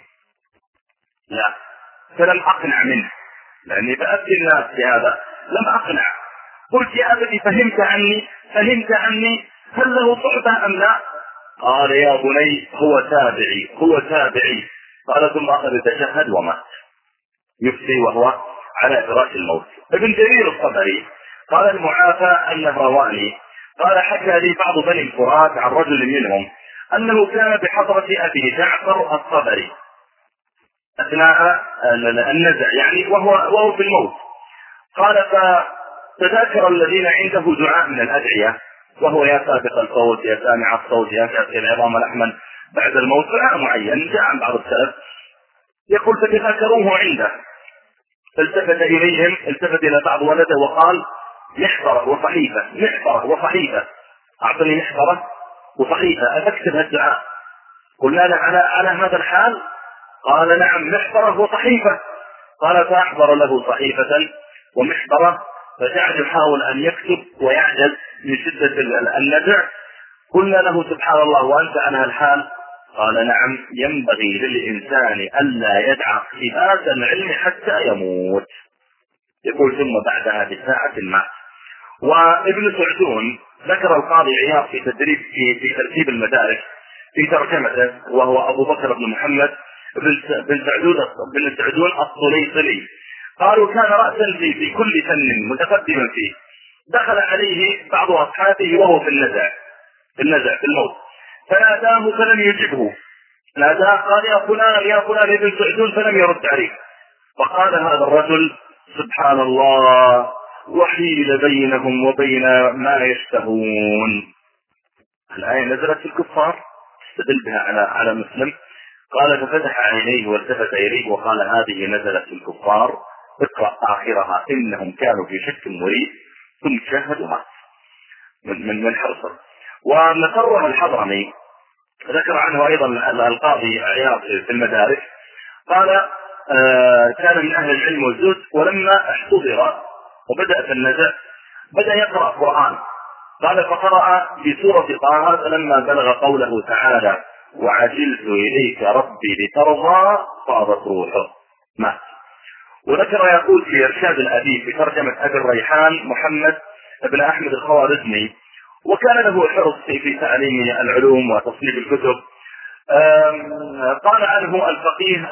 لا. فلم أقنع منه، لأني بأفتي الناس بهذا، لم أقنع. قلت يا أبتي فهمت عني هل له صحبة أم لا؟ قال يا بني هو تابعي. قال ثم أخذ يتشهد ومات يفتي وهو على فراش الموت. ابن جرير الطبري قال المعافى أنه رواني قال حكى لي بعض بني الفرات عن رجل منهم أنه كان بحضرة أبي جعفر الطبري أثناء النزع، يعني وهو في الموت. قال فتذاكر الذين عنده دعاء من الأدعية، وهو يا سابق الصوت يا سامع الصوت يا كافي العظام لحما بعد الموت، دعاء معين جاء عن بعض السلف. يقول فتذاكروه عنده، التفت إليهم، التفت إلى بعض ولده وقال محضرة وصحيفة أعطني محضرة وصحيفة أتكتب الدعاء. قلنا له على هذا الحال؟ قال نعم محضرة وصحيفة. قال فأحضر له صحيفة ومحضرة، فجعل يحاول أن يكتب ويعجز من شدة النزع. قلنا له سبحان الله وأنت على هالحال؟ قال نعم ينبغي للإنسان ألا يدع اقتباس العلم حتى يموت. يقول ثم بعدها بساعة مات. وابن سعدون ذكر القاضي عياض في ترتيب المدارك في ترجمته، وهو أبو بكر بن محمد بن سعدون الطليطلي، قالوا كان رأسا في كل فن متقدما فيه. دخل عليه بعض أصحابه وهو في النزع في الموت، فناداه فلم يجبه، ناداه قال يا فلان ابن سعدون، فلم يرد عليه. فقال هذا الرجل سبحان الله وحيل بينهم وبين ما يشتهون. الآية نزلت في الكفار استدل بها على مسلم. قال ففتح عينيه والتفت إليه وقال هذه نزلت في الكفار، اقرأ آخرها إنهم كانوا في شك مريب. ثم شاهدوا مات من حرصه. ومكرم الحضرمي ذكر عنه أيضا القاضي عياض في المدارك، قال كان من أهل العلم والزهد، ولما احتضر وبدأ في النزع بدأ يقرأ قرآن. قال فقرأ بسورة طه فلما بلغ قوله تعالى وعجلت إليك ربي لترضى فاضت روحه مات. وذكر يقول في إرشاد الأديب في ترجمة أبي الريحان محمد بن أحمد الخوارزمي، وكان له حرص في تعليم العلوم وتصنيف الكتب. قال عنه الفقيه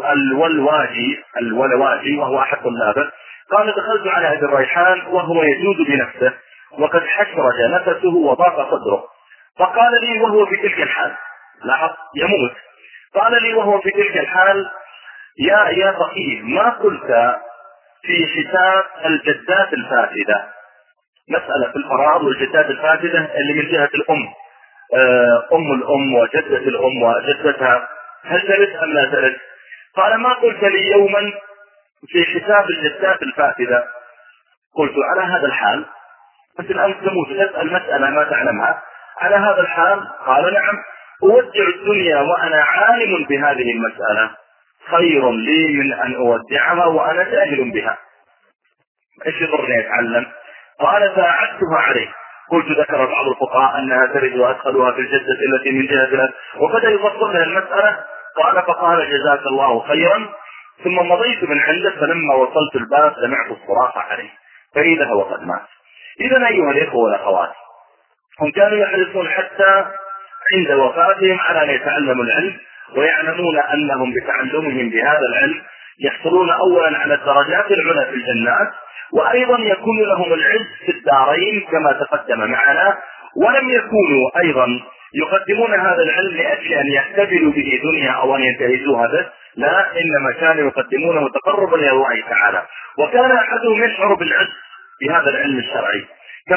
الولواجي وهو أحد طلابه، قال دخلت على أبي الريحان وهو يجود بنفسه وقد حشرج نفسه وضاق صدره، فقال لي وهو في تلك الحال، لاحظ يموت، قال لي وهو في تلك الحال يا فقيه ما قلت في حساب الجدات الفاسدة، مسألة في الفراغ والجدات الفاسدة اللي من جهة الأم، أم الأم وجدة الأم وجدتها، هل ترث أم لا ترث؟ قال ما قلت لي يوما في حساب الجدات الفاسدة. قلت على هذا الحال أنت الآن تموت تسأل مسألة ما تعلمها على هذا الحال؟ قال نعم أودع الدنيا وأنا عالم بهذه المسألة خير لي من أن أودعها وأنا جاهل بها، إيش يضرني أتعلم؟ قال فأعدتها عليه. قلت ذكر بعض الفقهاء أنها ترد وأدخلها في الجدة التي من جهة الأب، وبدأ يفصل لها المسألة. قال فقال جزاك الله خيرا ثم مضيت من عنده، فلما وصلت الباب سمعت الصراخ عليه فإذا هو قد مات. إذا أيها الإخوة والأخوات، هم كانوا يحرصون حتى عند وفاتهم على أن يتعلموا العلم، ويعلمون أنهم بتعلمهم بهذا العلم يحصلون أولا على الدرجات العلى في الجنات، وأيضا يكون لهم العز في الدارين كما تقدم معنا. ولم يكونوا أيضا يقدمون هذا العلم لأجل أن يحتفلوا به دنيا أو أن ينتهزوها به، لا، إنما كانوا يقدمونه تقربا إلى الله تعالى. وكان أحدهم يشعر بالعز بهذا العلم الشرعي،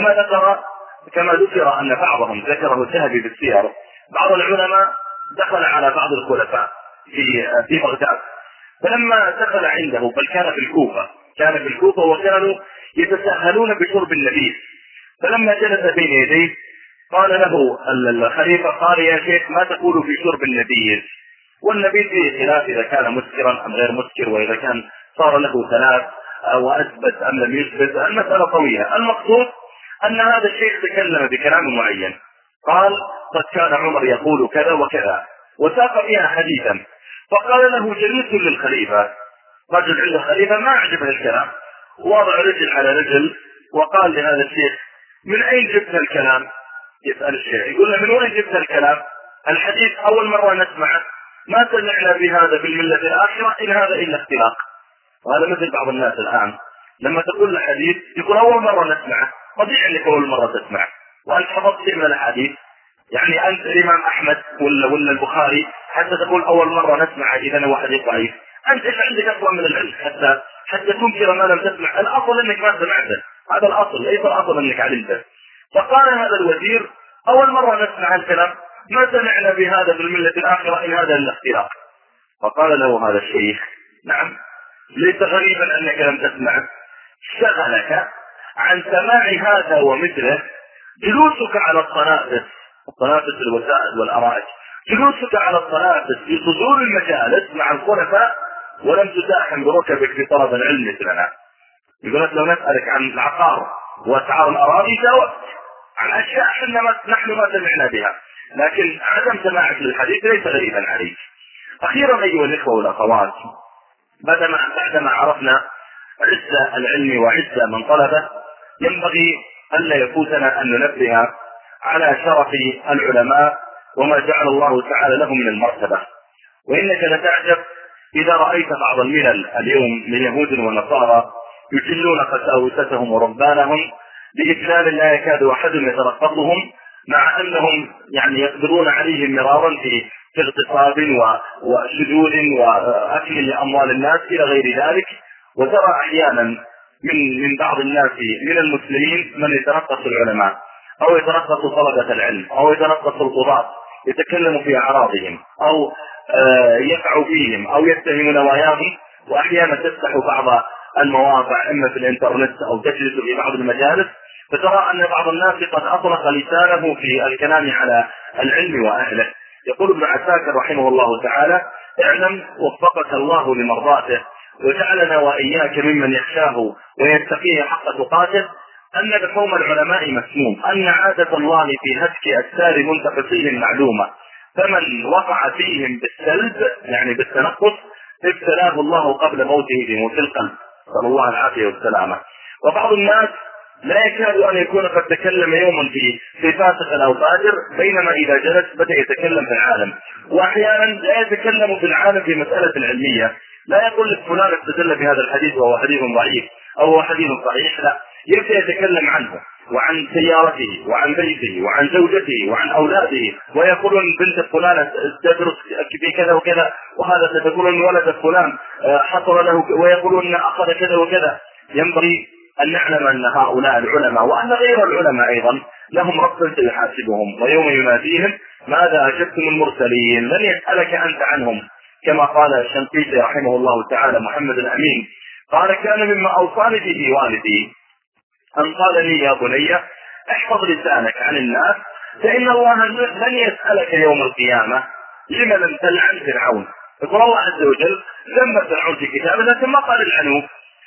كما ذكر أن بعضهم ذكره الذهبي بالسير، بعض العلماء دخل على بعض الخلفاء في بغداد، فلما دخل عنده، بل كان في الكوفة وكانوا يتساهلون بشرب النبيذ، فلما جلس بين يديه قال له الخليفة، قال يا شيخ ما تقول في شرب النبيذ؟ والنبيذ فيه خلاف إذا كان مسكرا أم غير مسكر، وإذا كان صار له ثلاث وأثبت أم لم يثبت، المسألة طويلة. المقصود أن هذا الشيخ تكلم بكلام معين، قال قد كان عمر يقول كذا وكذا، وساق فيها حديثا. فقال له جليس للخليفة، رجل عند الخليفة ما عجبه الكلام، وضع رجل على رجل، وقال لهذا الشيخ من أين جبت الكلام؟ يسأل الشيخ، يقول له من وين جبت الكلام؟ الحديث أول مرة نسمعه، ما سمعنا بهذا في الملة الآخرة إن هذا إلا اختلاق. وهذا مثل بعض الناس الآن لما تقول له حديث يقول أول مرة نسمعه، طبيعي أنك أول مرة تسمعه وأنت حفظت شيء من الحديث. يعني أنت الإمام أحمد ولا البخاري حتى تقول أول مرة نسمعه إذا هو حديث ضعيف، أنت إيش عندك أصلا من العلم حتى تنكر ما لم تسمع؟ الأصل أنك ما سمعته، هذا الأصل، ليس الأصل أنك علمته. فقال هذا الوزير أول مرة نسمع الكلام، ما سمعنا بهذا في الملة الآخرة إن هذا إلا اختلاق. فقال له هذا الشيخ نعم، ليس غريبا أنك لم تسمع، شغلك عن سماع هذا ومثله جلوسك على الصنافس الوسائد والأرائك، جلوسك على الصنافس في صدور المجالس مع الخلفاء، ولم تزاحم بركبك في طلب العلم مثلنا. يقول لك لو نسألك عن العقار وأسعار الأراضي جاوبت عن أشياء نحن ما سمعنا بها، لكن عدم سماعك للحديث ليس غريبا عليك. أخيرا أيها الإخوة والأخوات، بعدما عرفنا عز العلم وعز من طلبه، ينبغي ألا يفوتنا أن ننبه على شرف العلماء وما جعل الله تعالى لهم من المرتبة. وإنك لتعجب إذا رأيت بعض الملل اليوم من يهود ونصارى يجلون قساوستهم ورهبانهم بإجلال لا يكاد أحد يترقبهم، مع أنهم يعني يقدرون عليهم مرارا في اغتصاب وشذوذ وأكل لأموال الناس إلى غير ذلك. وترى أحيانا من بعض الناس من المسلمين من يتنقص العلماء أو يتنقص طلبة العلم أو يتنقص القضاة، يتكلم في أعراضهم أو يقع فيهم أو يتهم نواياهم. وأحيانا تفتح بعض المواقع إما في الإنترنت أو تجلس في بعض المجالس، فترى أن بعض الناس قد أطلق لسانه في الكلام على العلم وأهله. يقول ابن عساكر رحمه الله تعالى: اعلم وفقك الله لمرضاته وجعلنا وإياك ممن يخشاه ويتقيه حق تقاته، أن لحوم العلماء مسموم، أن عادة الله في هتك أسار منتقصيهم معلومة، فمن وقع فيهم بالسلب يعني بالتنقص ابتلاه الله قبل موته بموت القلب، صلى الله العافية والسلامة. وبعض الناس لا يكاد أن يكون قد تكلم يوما في فاسق أو فاجر، بينما إذا جلس بدأ يتكلم في العالم. وأحيانا لا يتكلم في العالم في مسألة علمية، لا يقول لك فلان استدل بهذا الحديث وهو حديث ضعيف أو هو حديث صحيح، لا، يبدأ يتكلم عنه وعن سيارته وعن بيته وعن زوجته وعن أولاده، ويقولون بنت فلانة تدرس في كذا وكذا، وهذا تقولون ولد فلان حصل له، ويقولون أخذ كذا وكذا. ينبغي أن نعلم أن هؤلاء العلماء وأن غير العلماء أيضا لهم رب سيحاسبهم، ويوم يناديهم ماذا أجبتم المرسلين، لن يسألك أنت عنهم. كما قال الشنقيطي رحمه الله تعالى محمد الأمين، قال: كان مما أوصاني به والدي أن قال لي يا بني احفظ لسانك عن الناس، فإن الله لن يسألك يوم القيامة لما لم تلعن فرعون. يقول الله عز وجل ذم فرعون في كتابه لكن ما قال العنوب،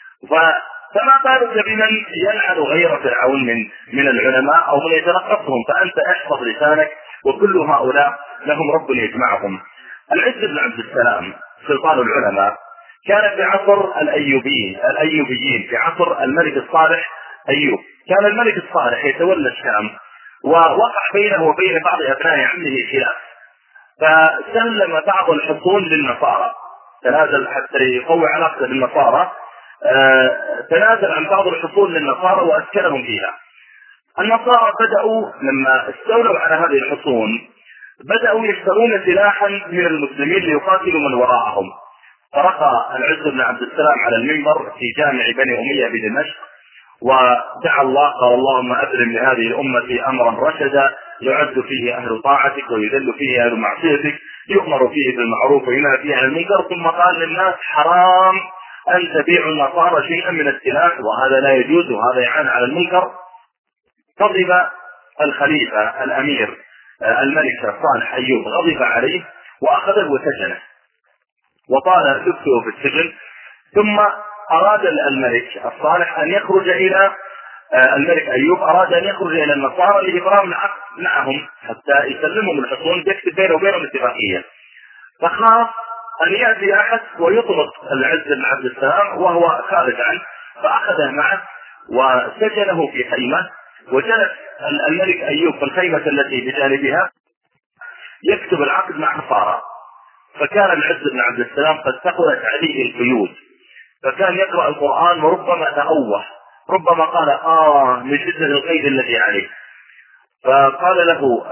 فما بالك بمن يلعن غير فرعون من العلماء أو من يتنقصهم. فأنت احفظ لسانك، وكل هؤلاء لهم رب يجمعهم. العز بن عبد السلام سلطان العلماء كان في عصر الأيوبيين في عصر الملك الصالح أيوب. كان الملك الصالح يتولى الشام، ووقع بينه وبين بعض أبناء عمه خلاف، فسلم بعض الحصون للنصارى، تنازل حتى يقوي علاقته بالنصارى، تنازل عن بعض الحصون للنصارى وأسكنهم فيها. النصارى بدأوا لما استولوا على هذه الحصون بدأوا يشترون سلاحا من المسلمين ليقاتلوا من وراءهم. فرقى العز بن عبد السلام على المنبر في جامع بني أمية بدمشق ودعا الله، قال اللهم أبرم لهذه الأمة أمرا رشدا يعز فيه أهل طاعتك ويذل فيه أهل معصيتك، يؤمر فيه بالمعروف وينهى فيه عن المنكر. ثم قال للناس حرام أن تبيعوا النصارى شيئا من السلاح، وهذا لا يجوز وهذا يعان على المنكر. غضب الخليفة الأمير الملك صالح أيوب، غضب عليه وأخذه وسجنه وطال لبسه في السجن. ثم أراد الملك الصالح أن يخرج إلى الملك أيوب، أراد أن يخرج إلى النصارى لإبرام العقد معهم حتى يسلمهم الحصون، يكتب بينه وبينهم اتفاقية. فخاف أن يأتي أحد ويطلق العز بن عبد السلام وهو خارج عنه، فأخذه معه وسجنه في خيمة، وجلس الملك أيوب في الخيمة التي بجانبها يكتب العقد مع نصارى. فكان العز بن عبد السلام قد ثقلت عليه القيود، فكان يقرأ القرآن وربما تأوه، ربما قال من شدة القيد الذي عليه. فقال له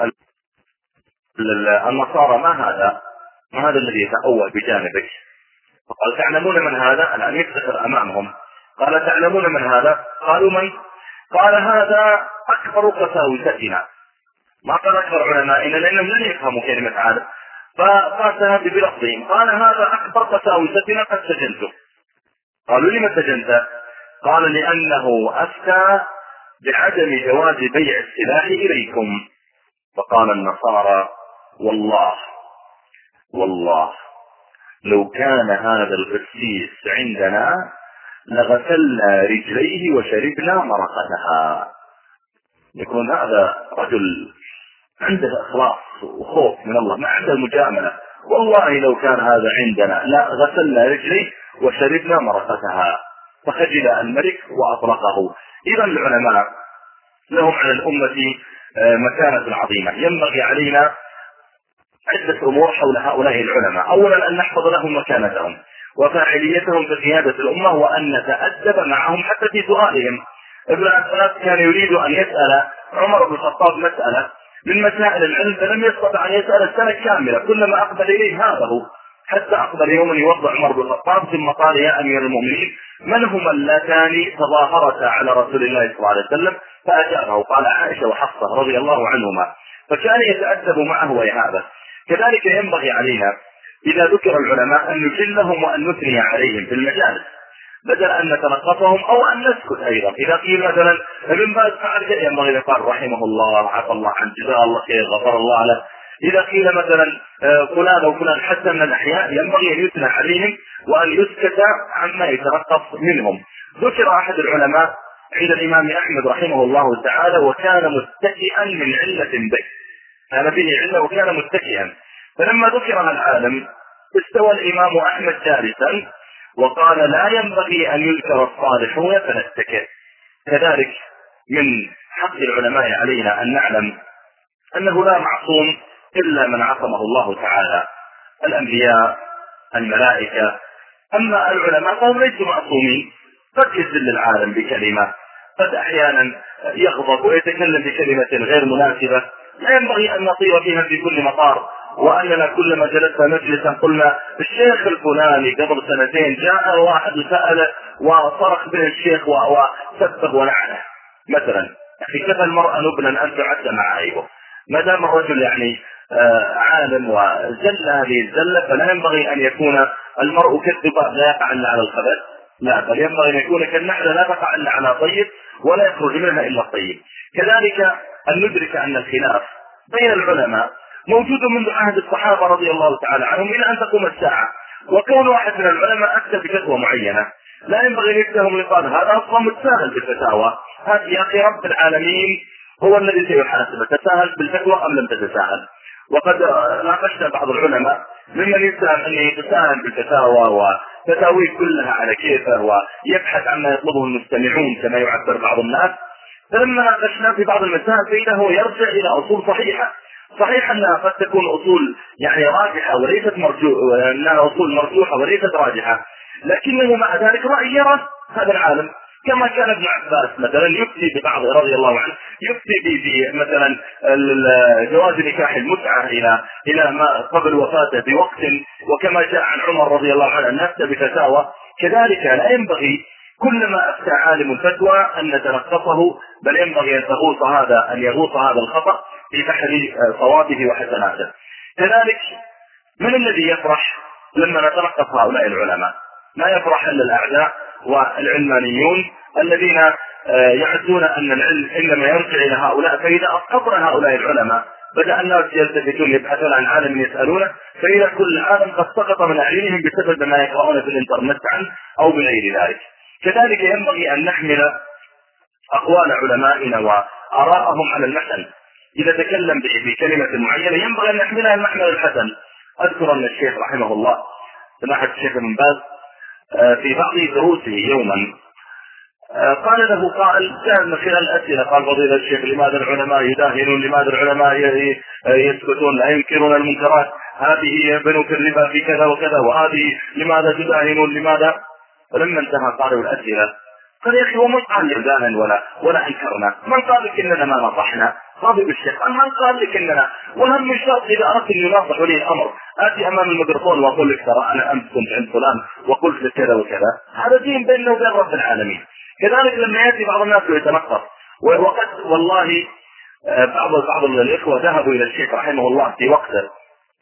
النصارى ما هذا الذي يتأوه بجانبك؟ فقال تعلمون من هذا؟ الآن يفتخر أمامهم. قال تعلمون من هذا؟ قالوا من؟ قال هذا أكبر قساوستنا. ما قال أكبر علمائنا لأنهم لن يفهموا كلمة عالم، فقاسها بلفظهم. قال هذا أكبر قساوستنا قد سجنته. قالوا لما سجنته؟ قال لأنه أفتى بعدم جواز بيع السلاح إليكم. فقال النصارى والله لو كان هذا القسيس عندنا لغسلنا رجليه وشربنا مرقتها. يكون هذا رجل عنده إخلاص وخوف من الله، ما عنده المجاملة. والله لو كان هذا عندنا لا غسلنا رجليه وشربنا مرقتها. فخجل الملك وأطلقه. إذا العلماء لهم على الأمة مكانة عظيمة. ينبغي علينا عدة أمور حول هؤلاء العلماء. أولا أن نحفظ لهم مكانتهم وفاعليتهم في قيادة الأمة، وأن نتأدب معهم حتى في سؤالهم. ابن عباس كان يريد أن يسأل عمر بن الخطاب مسألة من مسائل العلم، فلم يستطع أن يسأل السنة كاملة، كلما أقبل إليه هذه، حتى أقبل يوما يوضع عمر بن الخطاب ثم قال يا أمير المؤمنين من هما اللتان تظاهرتا على رسول الله صلى الله عليه وسلم؟ فأجابه قال عائشة وحفصة رضي الله عنهما. فكان يتأدب معه ويهابه. كذلك ينبغي علينا إذا ذكر العلماء أن نجلهم وأن نثني عليهم في المجالس، بدل أن نتنقصهم أو أن نسكت. أيضا إذا قيل مثلا ابن باز فعل شيء ينبغي أن يقال رحمه الله، عفى الله عنه، جزاه الله خير، غفر الله له. إذا قيل مثلا فلان أو فلان حتى من الأحياء ينبغي أن يثنى عليهم وأن يسكت عما يتنقص منهم. ذكر أحد العلماء عند الإمام أحمد رحمه الله تعالى وكان متكئا من علة به، كان فيه علة وكان متكئا. فلما ذكر العالم استوى الإمام أحمد جالسا وقال لا ينبغي أن يذكر الصالحون فنتكئ. كذلك من حق العلماء علينا أن نعلم أنه لا معصوم إلا من عصمه الله تعالى، الأنبياء، الملائكة. أما العلماء فهم ليسوا معصومين، قد يذل العالم بكلمة، قد أحيانا يغضب ويتكلم بكلمة غير مناسبة، لا ينبغي أن نطير فيها في كل مطار، وأننا كلما جلسنا مجلسا قلنا الشيخ الفلاني قبل سنتين جاء واحد سأله وصرخ به الشيخ وسبه ولعنه مثلا. في كفى المرأة نبلا أن تعد مع عيبه. ما دام الرجل عالم وزل هذه الزلة، فلا ينبغي أن يكون المرء كالذباب لا يقع إلا على الخبث، لا، بل ينبغي أن يكون كالنحلة لا تقع إلا على طيب ولا يخرج منها إلا الطيب. كذلك أن ندرك أن الخلاف بين العلماء موجود منذ عهد الصحابة رضي الله تعالى عنهم إلى أن تقوم الساعة. وكون واحد من العلماء أفتى بفتوى معينة لا ينبغي أن يتهم ويقال هذا أصلا متساهل بالفتاوى. هذا يا أخي رب العالمين هو الذي سيحاسبه، تساهل بالفتوى أم لم تتساهل. وقد ناقشنا بعض العلماء ممن يتهم أن يتساهل بالفتاوى فتاويه كلها على كيفه ويبحث عما يطلبه المستمعون كما يعبر بعض الناس. فلما ناقشنا في بعض المسائل فإذا هو يرجع إلى أصول صحيحة، صحيح أنها قد تكون أصول يعني راجحة وليست أنها أصول مرجوحة وليست راجحة، لكنه مع ذلك رأي يرى هذا العالم. كما كان ابن عباس مثلا يفتي ببعض رضي الله عنه، يفتي مثلا جواز نكاح المتعة إلى ما قبل وفاته بوقت، وكما جاء عن عمر رضي الله عنه أن أفتى بفتاوى. كذلك لا ينبغي كلما أفتى عالم الفتوى أن نتنقصه، بل ينبغي أن يغوص هذا الخطأ في بحر صوابه وحسناته. كذلك من الذي يفرح لما نتنقص هؤلاء العلماء؟ ما يفرح إلا الأعداء والعلمانيون الذين يعدون أن العلم إنما يرجع إلى هؤلاء. فإذا أسقطنا هؤلاء العلماء بدأ الناس يلتفتون يبحثون عن عالم يسألونه، فإذا كل عالم قد سقط من أعينهم بسبب ما يقرؤون في الإنترنت عنه أو بغير ذلك. كذلك ينبغي أن نحمل أقوال علمائنا وآراءهم على المحن. إذا تكلم بكلمة معينة ينبغي أن نحملها المحمل الحسن. أذكر أن الشيخ رحمه الله سماحة الشيخ بن باز في بعض دروسه يوما قال له قائل كان من خلال الأسئلة، قال فضيلة الشيخ لماذا العلماء يداهنون، لماذا العلماء يسكتون لا ينكرون المنكرات، هذه بنوك الربا في كذا وكذا، وهذه لماذا تداهنون لماذا؟ فلما انتهى قالوا الأسئلة قال يا أخي ومن قال يداهن ولا أنكرنا؟ من قال لك إننا ما نصحنا؟ غاضب الشيخ من قال لك إننا؟ وهم من شرط إذا أردت أن يناصح ولي الأمر آتي أمام الميكروفون وأقول لك ترى أنا أمس كنت عند فلان وقلت لك كذا وكذا. هذا دين بيننا وبين رب العالمين. كذلك لما يأتي بعض الناس ويتنقص، وقد والله بعض الإخوة ذهبوا إلى الشيخ رحمه الله في وقته،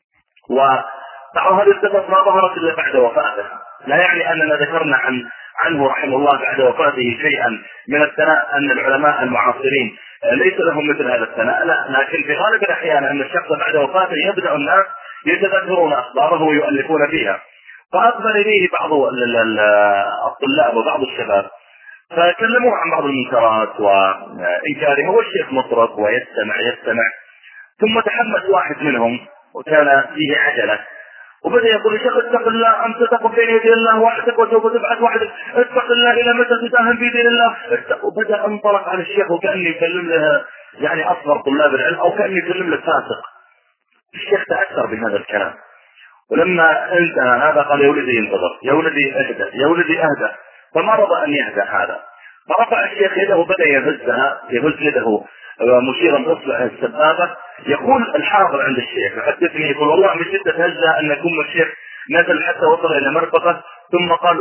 وبعض هذه القصص ما ظهرت إلا بعد وفاته. لا يعني أننا ذكرنا عنه رحمه الله بعد وفاته شيئا من الثناء أن العلماء المعاصرين ليس لهم مثل هذا الثناء، لا، لكن في غالب الأحيان أن الشخص بعد وفاته يبدأ الناس يتذكرون أخباره ويؤلفون فيها. فأقبل إليه بعض الطلاب وبعض الشباب فكلموه عن بعض المنكرات وإنكارها، والشيخ مطرق ويستمع ثم تحمس واحد منهم وكان فيه عجلة وبدأ يقول يا شيخ اتق الله، أنت تقف بين يدي الله وحدك وسوف تبعث وحدك، اتق الله إلى متى تداهن في دين الله. وبدأ انطلق على الشيخ وكأني يكلم له يعني أصغر طلاب العلم أو كأني يكلم له فاسق. الشيخ تأثر بهذا الكلام، ولما انتهى هذا قال يا ولدي انتظر، يا ولدي اهدى، يا ولدي اهدى، فما رضى أن يهدى هذا. فرفع الشيخ يده وبدأ يهز يده مشيرا بإصبعه السبابة. يقول الحاضر عند الشيخ يحدثني يقول والله من شدة هزة أن كم الشيخ نزل حتى وصل إلى مرفقه، ثم قال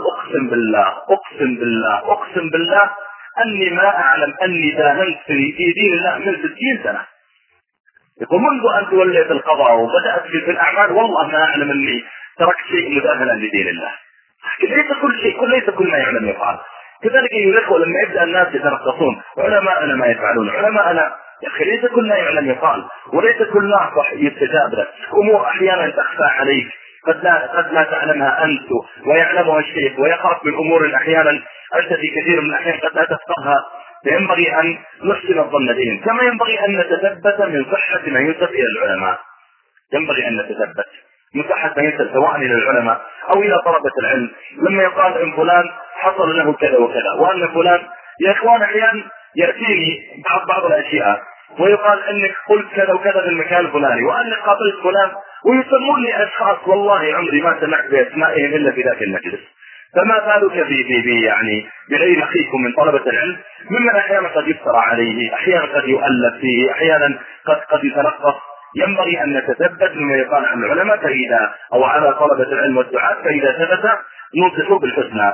أقسم بالله أني ما أعلم أني داهنت في دين الله من 60 سنة. يقول منذ أن توليت القضاء وبدأت في الأعمال والله ما أعلم أني تركت شيء مداهنا لدين الله. ليس كل ما يعلم يفعل. كذلك أيها الأخوة لما يبدأ الناس يتنقصون علماءنا ما يفعلون، علماءنا يا أخي ليس كل ما يعلم يقال، وليس كل ناصح يستجاب له. أمور أحيانا تخفى عليك قد لا تعلمها أنت ويعلمها الشيخ، ويخاف من أمور أحيانا أنت في كثير من الأحيان قد لا تفقهها، فينبغي أن نحسن الظن بهم. كما ينبغي أن نتثبت من صحة ما ينسب إلى العلماء، ينبغي أن نتثبت من صحة ما ينسب سواء إلى العلماء أو إلى طلبة العلم. لما يقال إن فلان حصل له كذا وكذا، وأن فلان يا إخوان أحيانا يأتيني بعض الأشياء ويقال أنك قلت كذا وكذا في المكان الفلاني، وأنك قابلت فلان، ويسمون لي أشخاص والله عمري ما سمعت بأسمائهم إلا في ذاك المجلس. فما بالك يعني بغير أخيكم من طلبة العلم ممن أحيانا قد يفترى عليه، أحيانا قد يؤلف فيه، أحيانا قد يتنقص. ينبغي أن نتثبت مما يقال عن العلماء فإذا أو على طلبة العلم والدعاة، فإذا ثبت ننصح بالحسنى.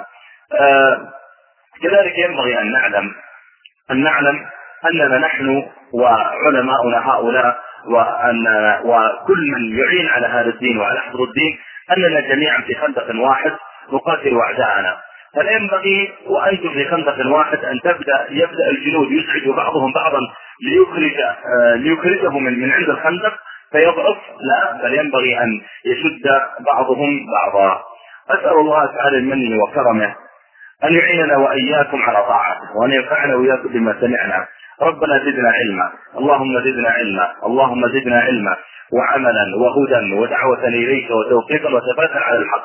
كذلك ينبغي أن نعلم أننا نحن وعلماؤنا هؤلاء وكل من يعين على هذا الدين وعلى حفظ الدين أننا جميعا في خندق واحد نقاتل أعداءنا. فلا ينبغي وأنتم في خندق واحد أن يبدأ الجنود يسعد بعضهم بعضا ليخرجه من عند الخندق فيضعف، لا، بل ينبغي أن يشد بعضهم بعضا. أسأل الله تعالى المن وكرمه أن يعيننا وإياكم على طاعته، وأن ينفعنا وإياكم بما سمعنا. ربنا زدنا علما، اللهم زدنا علما، اللهم زدنا علما وعملا وهدى ودعوة إليك وتوفيقا وثباتا على الحق.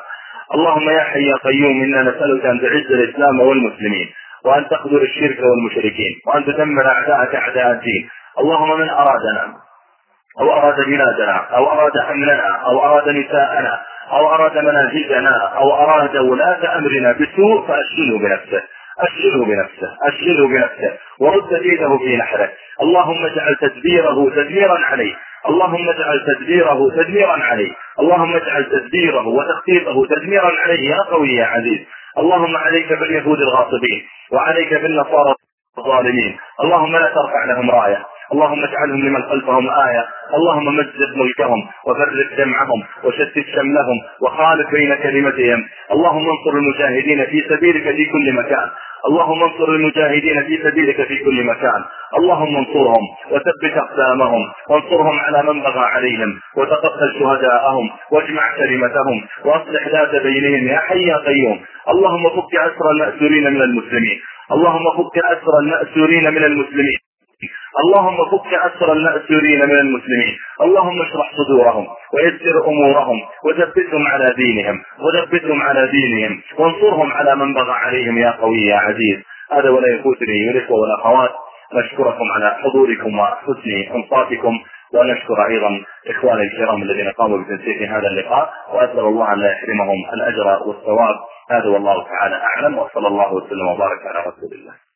اللهم يا حي يا قيوم إنا نسألك أن تعز الإسلام والمسلمين، وأن تقدر الشرك والمشركين، وأن تدمر أعداءك أعداء الدين. اللهم من أرادنا أو أراد بلادنا أو أراد أمننا أو أراد نساءنا أو أراد مناهجنا أو أراد ولاة أمرنا بسوء فأشغله بنفسه، أشغله بنفسه، أشغله بنفسه، ورد كيده في نحره. اللهم اجعل تدبيره تدميرا عليه، اللهم اجعل تدبيره تدميرا عليه، اللهم اجعل تدبيره وتخطيطه تدميرا عليه يا قوي يا عزيز. اللهم عليك باليهود الغاصبين، وعليك بالنصارى الظالمين، اللهم لا ترفع لهم راية، اللهم اجعلهم لمن خلفهم آية. اللهم مزق ملكهم وفرق جمعهم وشتت شملهم وخالف بين كلمتهم. اللهم انصر المجاهدين في سبيلك في كل مكان، اللهم انصر المجاهدين في سبيلك في كل مكان. اللهم انصرهم وثبت أقدامهم وانصرهم على من بغى عليهم، وتقبل شهداءهم واجمع كلمتهم واصلح ذات بينهم يا حي يا قيوم. اللهم فك أسر المأسورين من المسلمين، اللهم فك أسر المأسورين من المسلمين، اللهم فك أسر المأسورين من المسلمين. اللهم اشرح صدورهم ويسر أمورهم وثبتهم على دينهم، وثبتهم على دينهم، وانصرهم على من بغى عليهم يا قوي يا عزيز. هذا ولا يفوتني الإخوة والأخوات، نشكركم على حضوركم وحسن إنصاتكم، ونشكر أيضا إخواني الكرام الذين قاموا بتنسيق هذا اللقاء، وأسأل الله أن لا يحرمهم الأجر والثواب. هذا والله تعالى أعلم، وصلى الله وسلم وبارك على رسول الله.